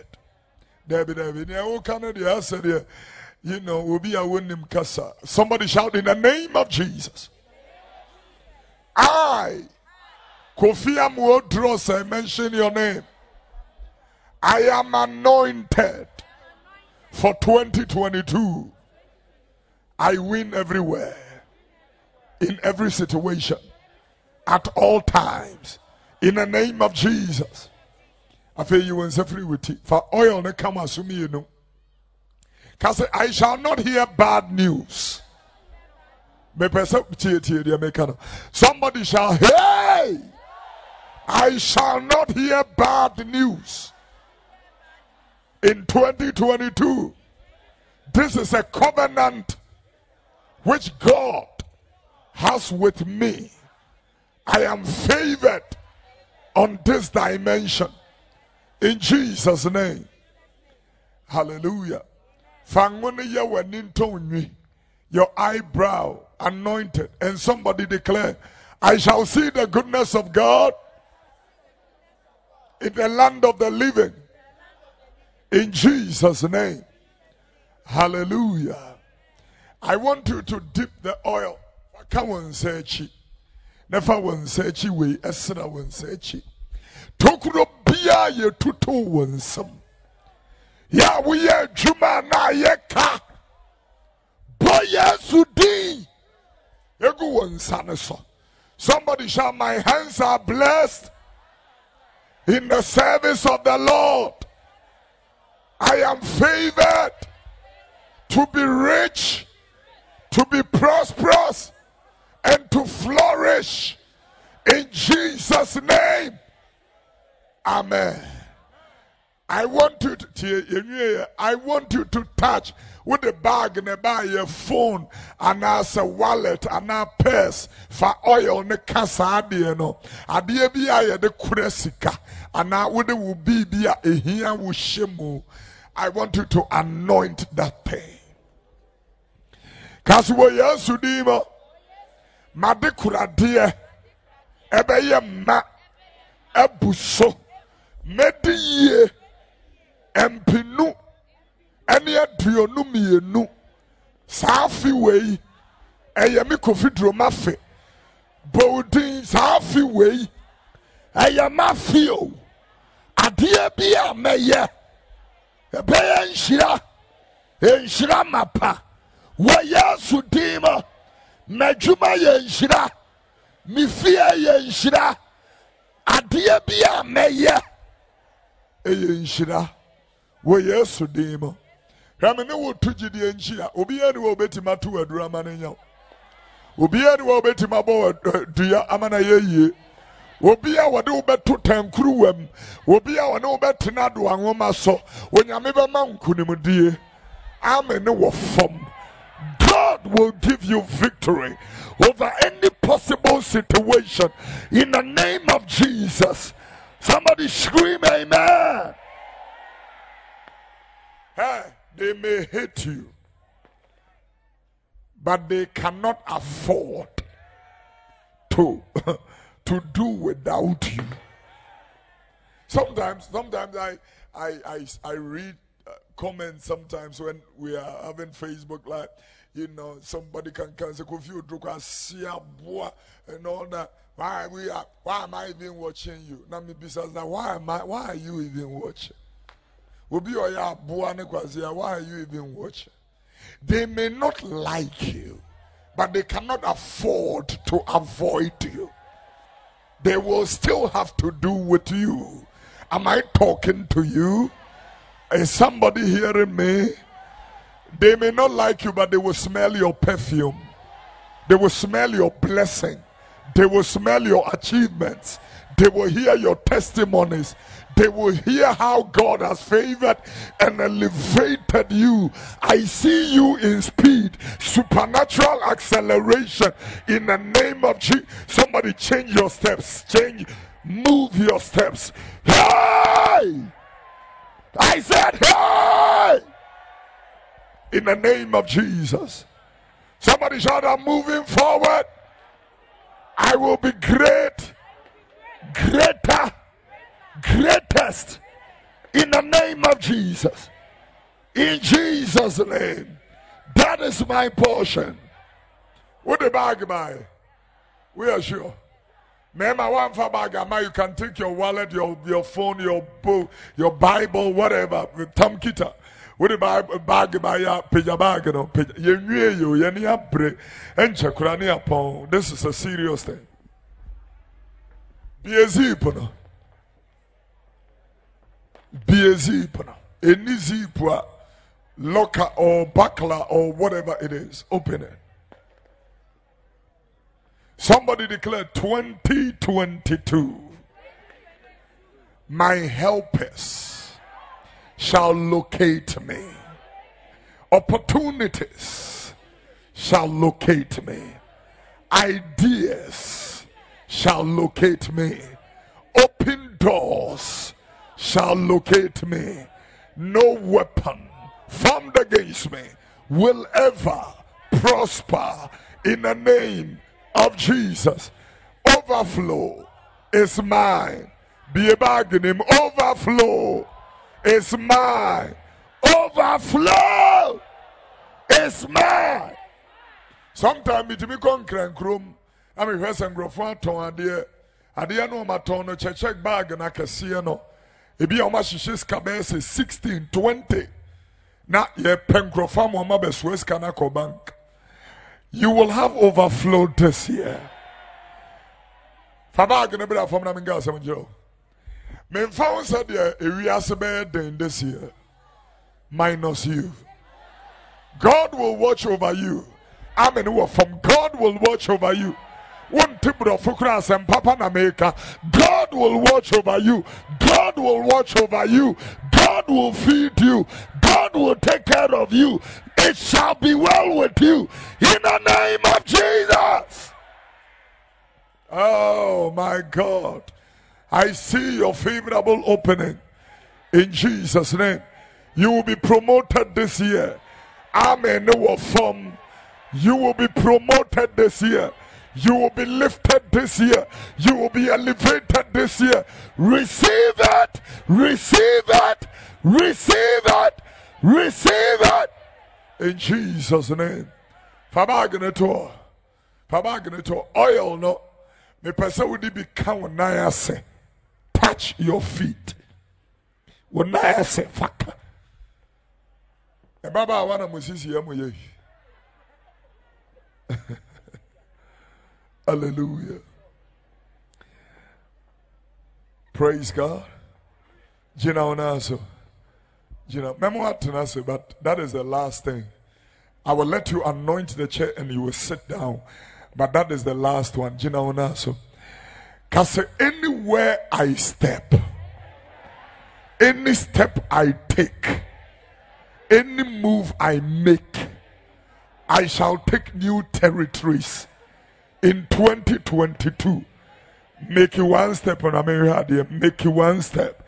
You know, we'll be a winning kasa. Somebody shout, in the name of Jesus, I, Kofi Amuodros, I mention your name. I am anointed for 2022. I win everywhere, in every situation, at all times. In the name of Jesus. I feel you will free with it. For oil ne come as you know. Because I shall not hear bad news. Somebody shall, hey! I shall not hear bad news in 2022. This is a covenant which God has with me. I am favored on this dimension in Jesus' name. Hallelujah. Your eyebrow anointed, and somebody declare, I shall see the goodness of God in the land of the living, in Jesus' name. Hallelujah. I want you to dip the oil. Come on, say chi. Never one say chi we esra one say chi. Tokuro bia ye tutu one some. Ya we ye juma na ye ka. Boya sudi. Egu one sanaso. Somebody shout, my hands are blessed in the service of the Lord. I am favored to be rich, to be prosperous, and to flourish in Jesus' name. Amen. I want you to touch with the bag and buy your phone and as a wallet and a purse for oil ne kasa no ade bia de kuresika and now with the will be bia ehia wo shemu. I want you to anoint that thing. Cause we yesu dimo made kurade ebeye ma ebuso mediye empinu ene aduonu mienu saafi wei eyemi kofidro mafe bodin saafi wei eyamafio ade bia meye ebeye enshira mapa wo yesu dimo medjuma ye enshira mifia ye enshira ade bia meye enshira wo yesu dimo ramene wo tujidi enchia obi eni wo betima to adura manenya obi eni wo betima bo dua amana yeye obi a wode wo beto tankuru wam obi a wone wo betena do anwoma so onyame be ma nkunimdie amen wɔ fam, God will give you victory over any possible situation in the name of Jesus. Somebody scream amen. Hey, they may hate you, but they cannot afford to do without you. Sometimes I read comments sometimes when we are having Facebook Live. You know, somebody can say, and all that. Why am I even watching you? Now me besides that, why are you even watching? Why are you even watching? They may not like you, but they cannot afford to avoid you. They will still have to do with you. Am I talking to you? Is somebody hearing me? They may not like you, but they will smell your perfume. They will smell your blessing. They will smell your achievements. They will hear your testimonies. They will hear how God has favored and elevated you. I see you in speed, supernatural acceleration in the name of Jesus. Somebody change your steps. Move your steps. Hey! I said, hey! In the name of Jesus. Somebody shout, I'm moving forward. I will be great, greater, greatest in the name of Jesus. In Jesus' name. That is my portion. What the bag by? We are sure. Remember, one for bag, you can take your wallet, your phone, your book, your Bible, whatever, with Tom Kita. What the bag by ya pija bag no pija you yenia break and chakrani upon. This is a serious thing. Be a zipper. Be a zipper. Any zipper, locker or buckler or whatever it is, open it. Somebody declare 2022. My helpers shall locate me. Opportunities shall locate me. Ideas shall locate me. Open doors shall locate me. No weapon formed against me will ever prosper in the name of Jesus. Overflow is mine. Be a bargain. Overflow is mine. Overflow is mine. Sometimes it be concrete room. I mean, first and grow for ton idea no maton no check bag na kese no. E be o ma hihye ska be 16 20. Na ye penkrofam o ma be sweska na ko bank. You will have overflow this year. Fabag na bra from na minga asem jiro. Men found said we are in this year. Minus you. God will watch over you. Amen. From God will watch over you. One tip of Fukras and Papa Nameka. God will watch over you. God will watch over you. God will feed you. God will take care of you. It shall be well with you. In the name of Jesus. Oh my God. I see your favorable opening. In Jesus' name. You will be promoted this year. Amen. You will be promoted this year. You will be lifted this year. You will be elevated this year. Receive it. Receive it. Receive it. Receive it. In Jesus' name. Fabagneto. Oil no. Me person would be count na say. Touch your feet. When I say fuck. E baba wana musisi ya moye. Hallelujah. Praise God. Jina onaso. Jina memo atunase, but that is the last thing. I will let you anoint the chair and you will sit down. But that is the last one. Jina onaso. Cause anywhere I step, any step I take, Any move I make, I shall take new territories in 2022. Make you one step on America, make you one step.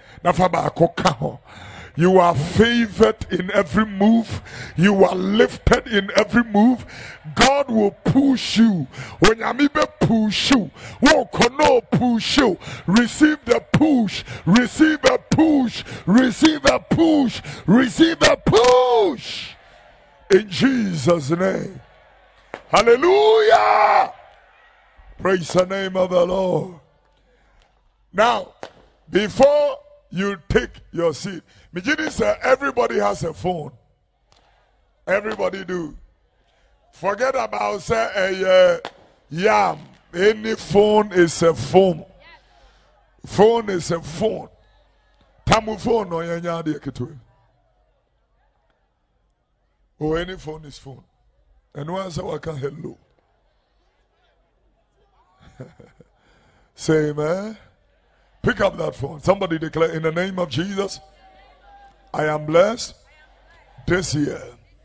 You are favored in every move. You are lifted in every move. God will push you. When Yamibe push you, no push you. Receive the push. Receive a push. Receive a push. Receive a push. In Jesus' name. Hallelujah. Praise the name of the Lord. Now, before you take your seat, Mijini said everybody has a phone. Everybody do. Forget about say yam. Any phone is a phone. Phone is a phone. Tamu phone no yanya de ketu. Oh, any phone is phone. And once I can hello. Say amen. Pick up that phone. Somebody declare, in the name of Jesus, I am blessed this year.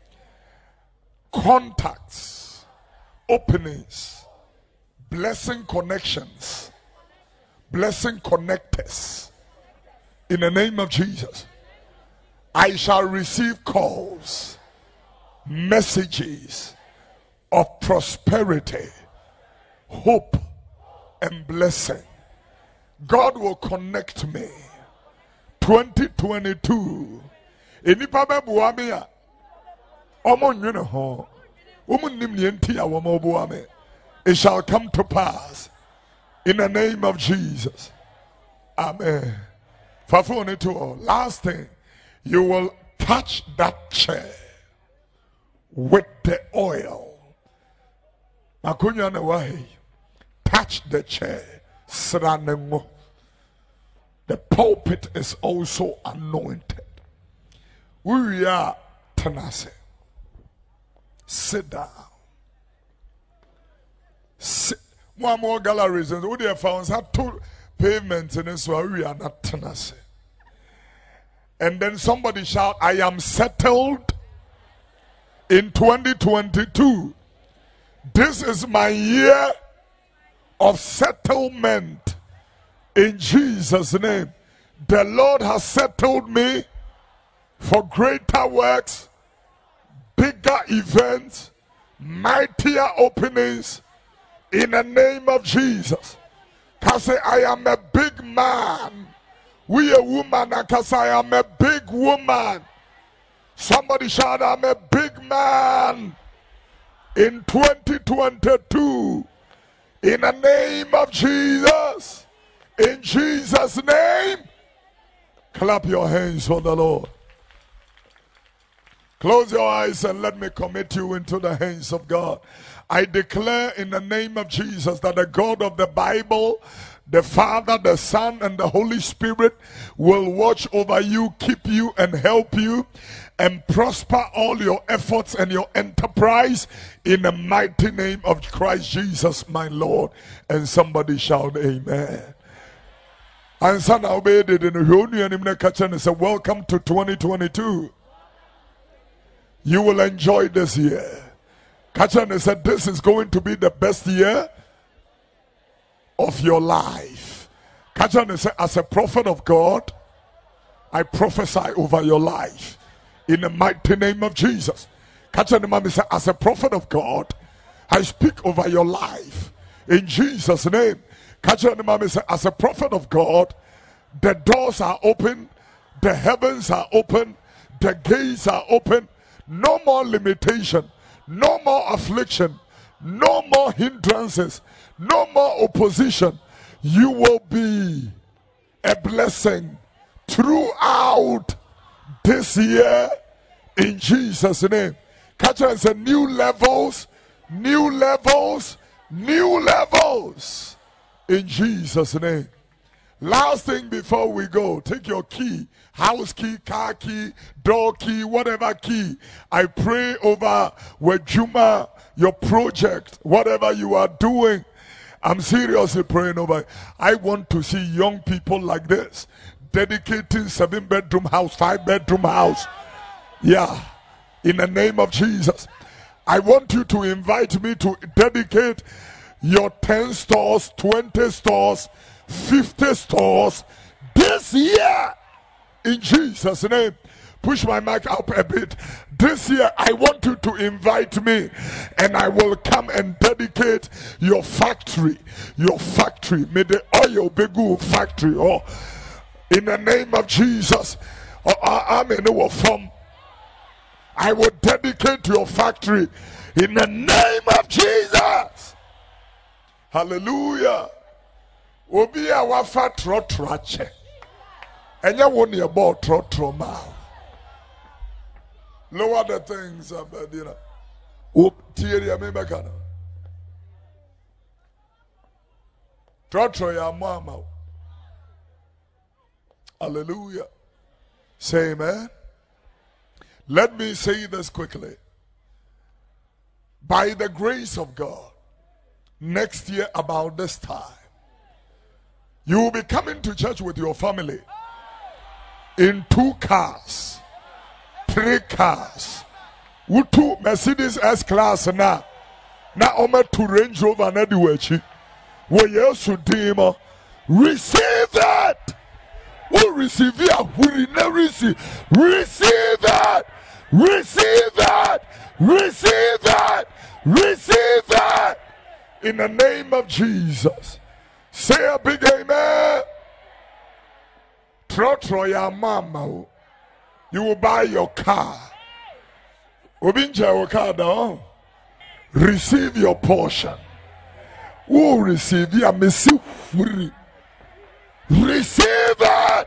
Contacts, openings, blessing connections, blessing connectors. In the name of Jesus, I shall receive calls, messages of prosperity, hope, and blessing. God will connect me. 2022. Enipa be bua me a omo nwene ho. Omo nim ne enti a wo mo bua me. It shall come to pass in the name of Jesus. Amen. Fafone to all. Last thing, you will touch that chair with the oil. Makunya na wahi. Touch the chair. Sranemo. The pulpit is also anointed. We are tenase. Sit down. Sit. One more galleries and we have found had two pavements in this one. We are not tenase. And then somebody shout, I am settled in 2022. This is my year of settlement. In Jesus' name, the Lord has settled me for greater works, bigger events, mightier openings. In the name of Jesus, can say I am a big man. We a woman, and can say I am a big woman. Somebody shout, I'm a big man. In 2022, in the name of Jesus. In Jesus' name, clap your hands for the Lord. Close your eyes and let me commit you into the hands of God. I declare in the name of Jesus that the God of the Bible, the Father, the Son, and the Holy Spirit will watch over you, keep you, and help you, and prosper all your efforts and your enterprise in the mighty name of Christ Jesus, my Lord. And somebody shout, amen. And son obeyed it in the reunion in the kitchen and said, welcome to 2022. You will enjoy this year. Kachan said, this is going to be the best year of your life. Kachan said, as a prophet of God, I prophesy over your life in the mighty name of Jesus. Kachan said, as a prophet of God, I speak over your life in Jesus' name. As a prophet of God, the doors are open, the heavens are open, the gates are open. No more limitation, no more affliction, no more hindrances, no more opposition. You will be a blessing throughout this year in Jesus' name. Catch and say new levels, new levels, new levels. In Jesus' name. Last thing before we go, take your key, house key, car key, door key, whatever key. I pray over Wejuma, your project, whatever you are doing. I'm seriously praying over it. I want to see young people like this, dedicating 7-bedroom house, 5-bedroom house. Yeah, in the name of Jesus. I want you to invite me to dedicate your 10 stores, 20 stores, 50 stores this year in Jesus' name. Push my mic up a bit. This year, I want you to invite me, and I will come and dedicate your factory. Your factory. May the oil be good factory. Oh, in the name of Jesus. I'm in our form. I will dedicate your factory in the name of Jesus. Hallelujah. Obi a wafa trotrache. Enya woni ebo trotroma. Lower the things abadira. Op tieri me bakana. Trotro ya mama. Hallelujah. Say amen. Let me say this quickly. By the grace of God, next year about this time, you will be coming to church with your family in 2 cars, 3 cars. Wutu Mercedes S-Class na ome to Range Rover na diwechi. Wo Yesu dimo. Receive it. Who receive it? Who never receive? Receive it. Receive it. Receive it. Receive it. In the name of Jesus. Say a big amen. Trotro ya mama. You will buy your car. Obinja your car down. Receive your portion. Who receive ya missy free. Receive it.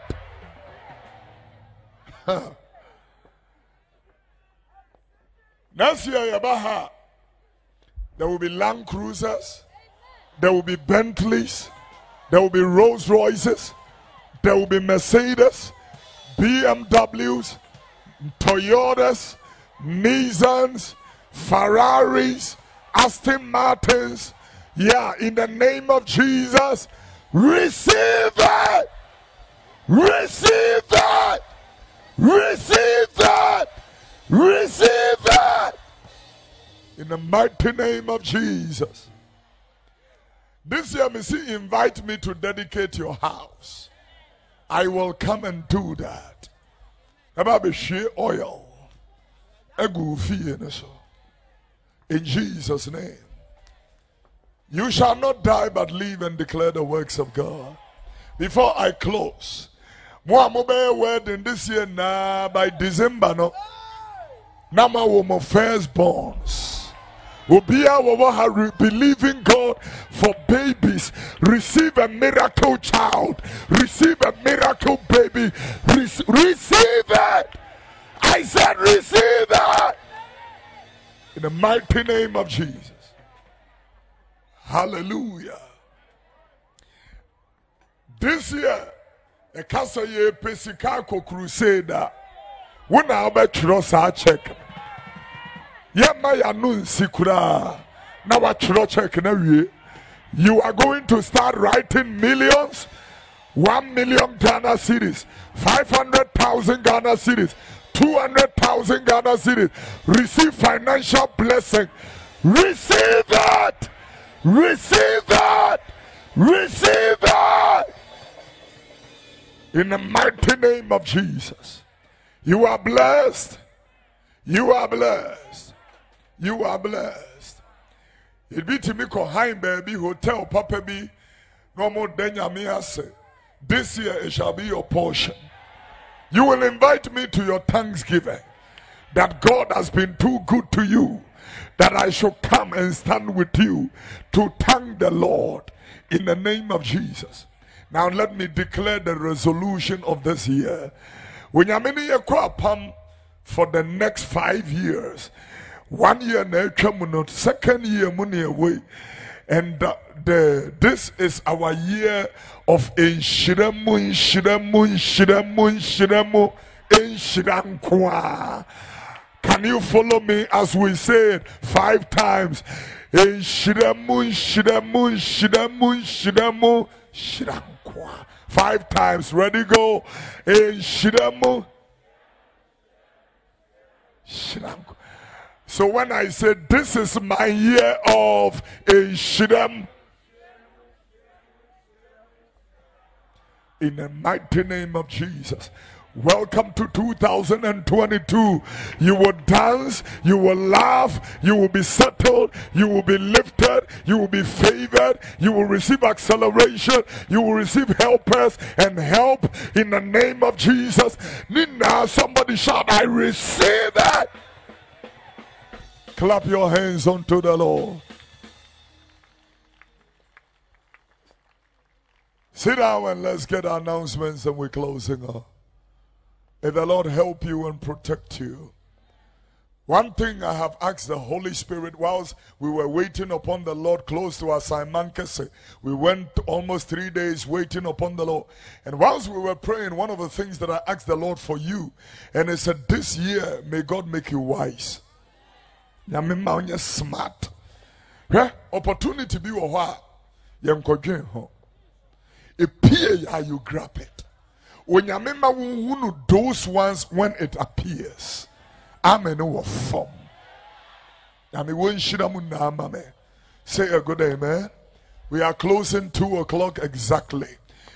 Next year, Yabaha, there will be Land Cruisers, there will be Bentleys, there will be Rolls Royces, there will be Mercedes, BMWs, Toyotas, Nissans, Ferraris, Aston Martins. Yeah, in the name of Jesus, receive it! Receive it! Receive it! Receive it! In the mighty name of Jesus. This year, Missy, invite me to dedicate your house. I will come and do that. About shea oil. In Jesus' name. You shall not die but live and declare the works of God. Before I close, one mobile wedding this year by December no. Nama woman firstborns. Ubia wawa believing God for babies. Receive a miracle child. Receive a miracle baby. Receive it. I said receive it. In the mighty name of Jesus. Hallelujah. This year, a Kasaye Pesikako Crusader. When I bet Trosa check. Yamaya nun sikura. Now what check na we. You are going to start writing millions. 1 million Ghana cedis, 500,000 Ghana cedis, 200,000 Ghana cedis. Receive financial blessing. Receive that. Receive that. Receive that. In the mighty name of Jesus. You are blessed. You are blessed. You are blessed. It be to me Kohain baby hotel papa be no more denya me ase. This year it shall be your portion. You will invite me to your Thanksgiving that God has been too good to you, that I should come and stand with you to thank the Lord in the name of Jesus. Now let me declare the resolution of this year. When you're many for the next 5 years, 1 year na second year money away, and this is our year of Inshiramu, Inshirankwa. Can you follow me as we say it 5 times? Inshiramu, Shirankwa. 5 times. Ready, go. Inshiramu. So when I say this is my year of Shirem, in the mighty name of Jesus. Welcome to 2022. You will dance, you will laugh, you will be settled, you will be lifted, you will be favored, you will receive acceleration, you will receive helpers and help in the name of Jesus. Nina, somebody shout, I receive that. Clap your hands unto the Lord. Sit down and let's get our announcements and we're closing up. May the Lord help you and protect you. One thing I have asked the Holy Spirit whilst we were waiting upon the Lord close to our Simon Kese. We went almost 3 days waiting upon the Lord. And whilst we were praying, one of the things that I asked the Lord for you, and he said, this year, may God make you wise. Smart. Opportunity be a you grab it. When you remember those ones when it appears, amen. Form. Say a good amen. We are closing 2 o'clock exactly.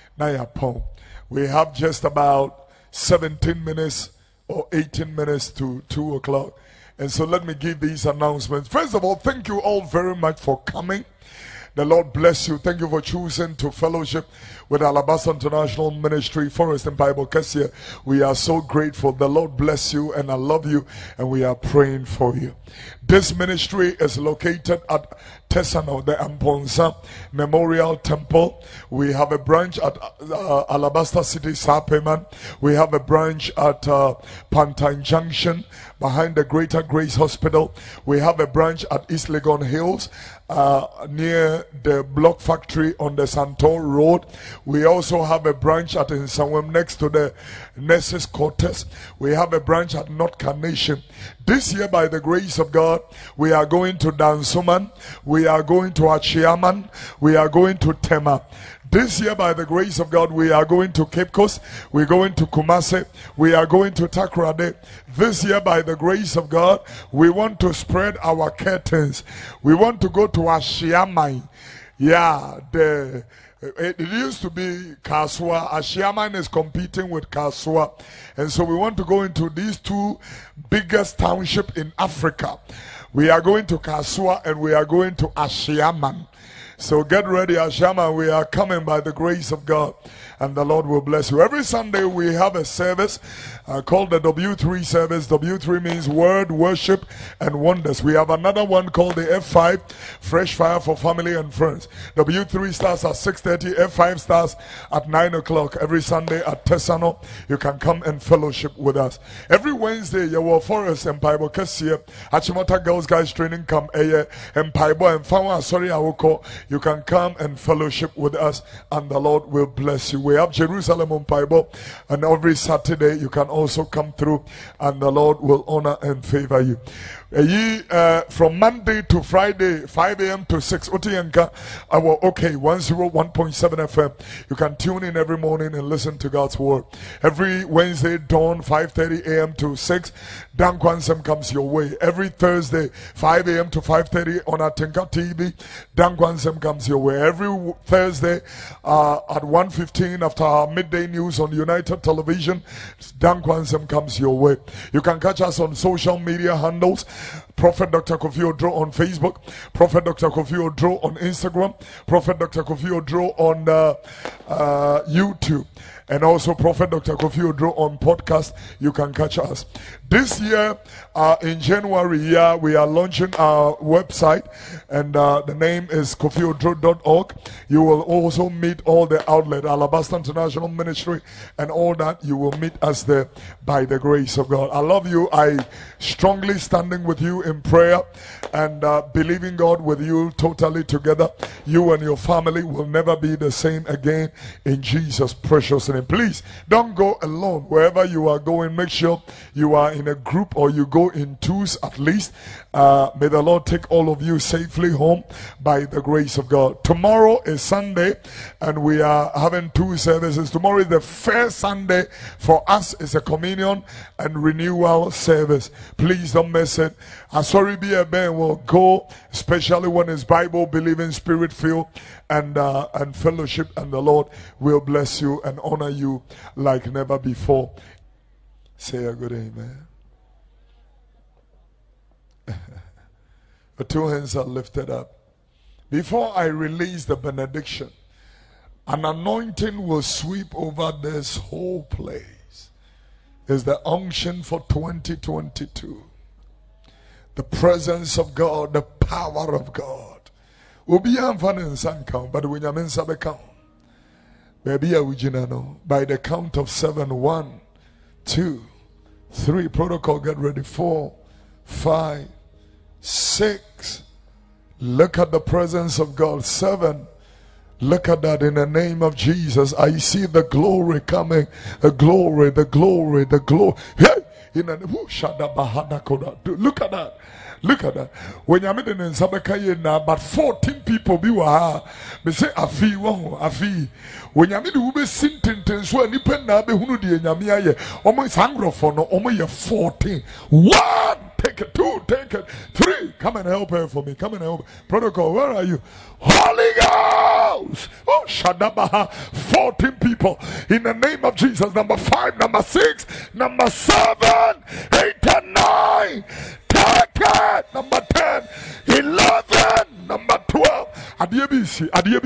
Now we have just about 17 minutes or 18 minutes to 2 o'clock. And so let me give these announcements. First of all, thank you all very much for coming. The Lord bless you. Thank you for choosing to fellowship with Alabaster International Ministry, Forest and Bible Kessia. We are so grateful. The Lord bless you and I love you and we are praying for you. This ministry is located at Tesano, the Amponsa Memorial Temple. We have a branch at Alabaster City, Sapeman. We have a branch at Pantine Junction behind the Greater Grace Hospital. We have a branch at East Legon Hills near the block factory on the Santor Road. We also have a branch at Insawam next to the Nurses Quarters. We have a branch at North Carnation. This year, by the grace of God, we are going to Dansuman, we are going to Achiaman, we are going to Tema. This year, by the grace of God, we are going to Cape Coast, we're going to Kumasi, we are going to Takoradi. This year, by the grace of God, we want to spread our curtains. We want to go to Ashiamai. Yeah, it used to be Kaswa. Ashiaman is competing with Kaswa. And so we want to go into these two biggest townships in Africa. We are going to Kaswa and we are going to Ashiaman. So get ready, Ashiaman. We are coming by the grace of God. And the Lord will bless you. Every Sunday we have a service called the W3 service. W3 means Word, Worship, and Wonders. We have another one called the F5, Fresh Fire for Family and Friends. W3 starts at 6:30. F5 starts at 9 o'clock. Every Sunday at Tesano, you can come and fellowship with us. Every Wednesday, your Forest and Bible Kessia, Achimota Girls Guys Training Camp, and Bible and Fawa, sorry, I will call. You can come and fellowship with us, and the Lord will bless you. We have Jerusalem on Bible, and every Saturday you can also come through, and the Lord will honor and favor you. From Monday to Friday, 5 a.m. to 6. Otiyanka, okay, 101.7 FM. You can tune in every morning and listen to God's word. Every Wednesday, dawn, 5:30 a.m. to 6. Dan Kwansem comes your way. Every Thursday, 5 a.m. to 5:30 on Atinka TV. Dan Kwansem comes your way. Every Thursday at 1:15 after our midday news on United Television, Dan Kwansem comes your way. You can catch us on social media handles. Prophet Dr. Kofi Odro on Facebook, Prophet Dr. Kofi Odro on Instagram, Prophet Dr. Kofi Odro on YouTube, and also Prophet Dr. Kofi Odro on podcast. You can catch us. This year, in January, we are launching our website, and the name is kofiodro.org. You will also meet all the outlet, Alabaster International Ministry, and all that. You will meet us there by the grace of God. I love you. I strongly standing with you in prayer and believing God with you totally together. You and your family will never be the same again in Jesus' precious name. Please don't go alone. Wherever you are going, make sure you are in a group or you go in twos at least, May the Lord take all of you safely home by the grace of God. Tomorrow is Sunday, and we are having 2 services. Tomorrow is the first Sunday for us. It's a communion and renewal service. Please don't miss it. Sorry, Ben will go, especially when it's Bible believing, spirit filled, and fellowship, and the Lord will bless you and honor you like never before. Say a good amen. The 2 hands are lifted up. Before I release the benediction, an anointing will sweep over this whole place. It's the unction for 2022. The presence of God, the power of God. Obi amfane nsan kan, but when you mensa be kan. Baby no. By the count of 7, 1, 2, 3. Protocol, get ready. 4, 5, 6. Look at the presence of God. 7. Look at that in the name of Jesus. I see the glory coming. The glory, the glory, the glory. Hey! Look at that. Look at that. When you're meeting in Sabeka now, but 14 people be wa. Me say afi wo afi. When you're meeting ube sintin so ni pen na be hunu die nyame aye. Omo sangrofo no omo ye 14. 1, take it. 2, take it. 3, come and help her for me. Come and help. Protocol, where are you? Holy Ghost. Oh, Shadabaha. 14 people in the name of Jesus. Number 5, number 6, number 7, 8 and 9. Take it. Number 10, 11, number 12. Adiebisi.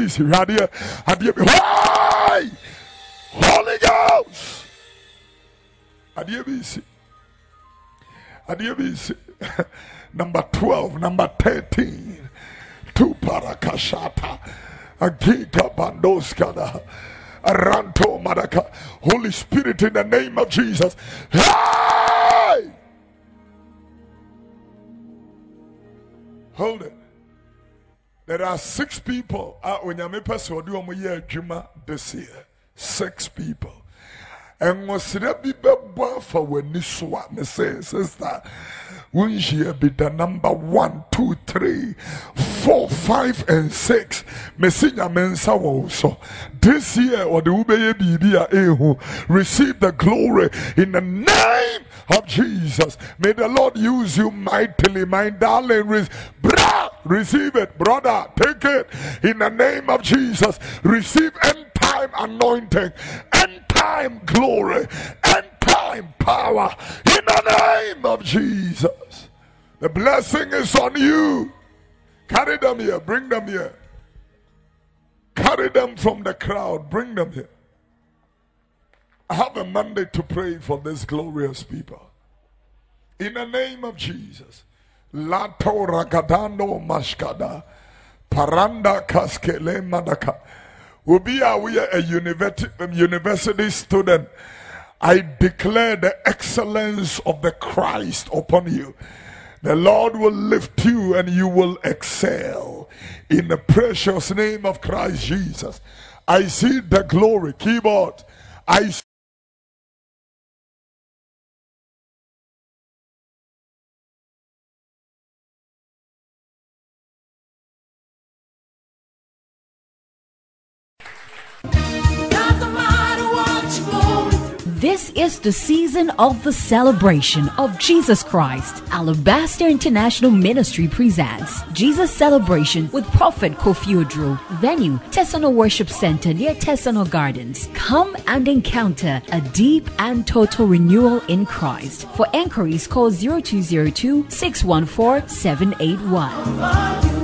Why? Holy Ghost. Adiebisi. Number 12, number 13. 2 parakashata. Agika bandoskada. Aranto madaka. Holy Spirit, in the name of Jesus. Hey! Hold it. There are 6 people. When you make us do Juma this year, 6 people. And was it be for when this one says, sister, when she be the number 1, 2, 3, 4, 5, and 6. Messiah Mensa also. This year, or the Ubeye Bibia Ehu, receive the glory in the name of Jesus. May the Lord use you mightily, my darling. Receive it, brother. Take it in the name of Jesus. Receive end time anointing, end time glory, end time power in the name of Jesus. The blessing is on you. Carry them here, bring them here. Carry them from the crowd, bring them here. I have a mandate to pray for this glorious people. In the name of Jesus. Lato ragadando mashkada. Paranda kaskele madaka. We are a university student. I declare the excellence of the Christ upon you. The Lord will lift you and you will excel. In the precious name of Christ Jesus. I see the glory. Keyboard. I see This is the season of the celebration of Jesus Christ. Alabaster International Ministry presents Jesus Celebration with Prophet Kofi Odro. Venue, Tesano Worship Center near Tesano Gardens. Come and encounter a deep and total renewal in Christ. For enquiries, call 0202 614 781.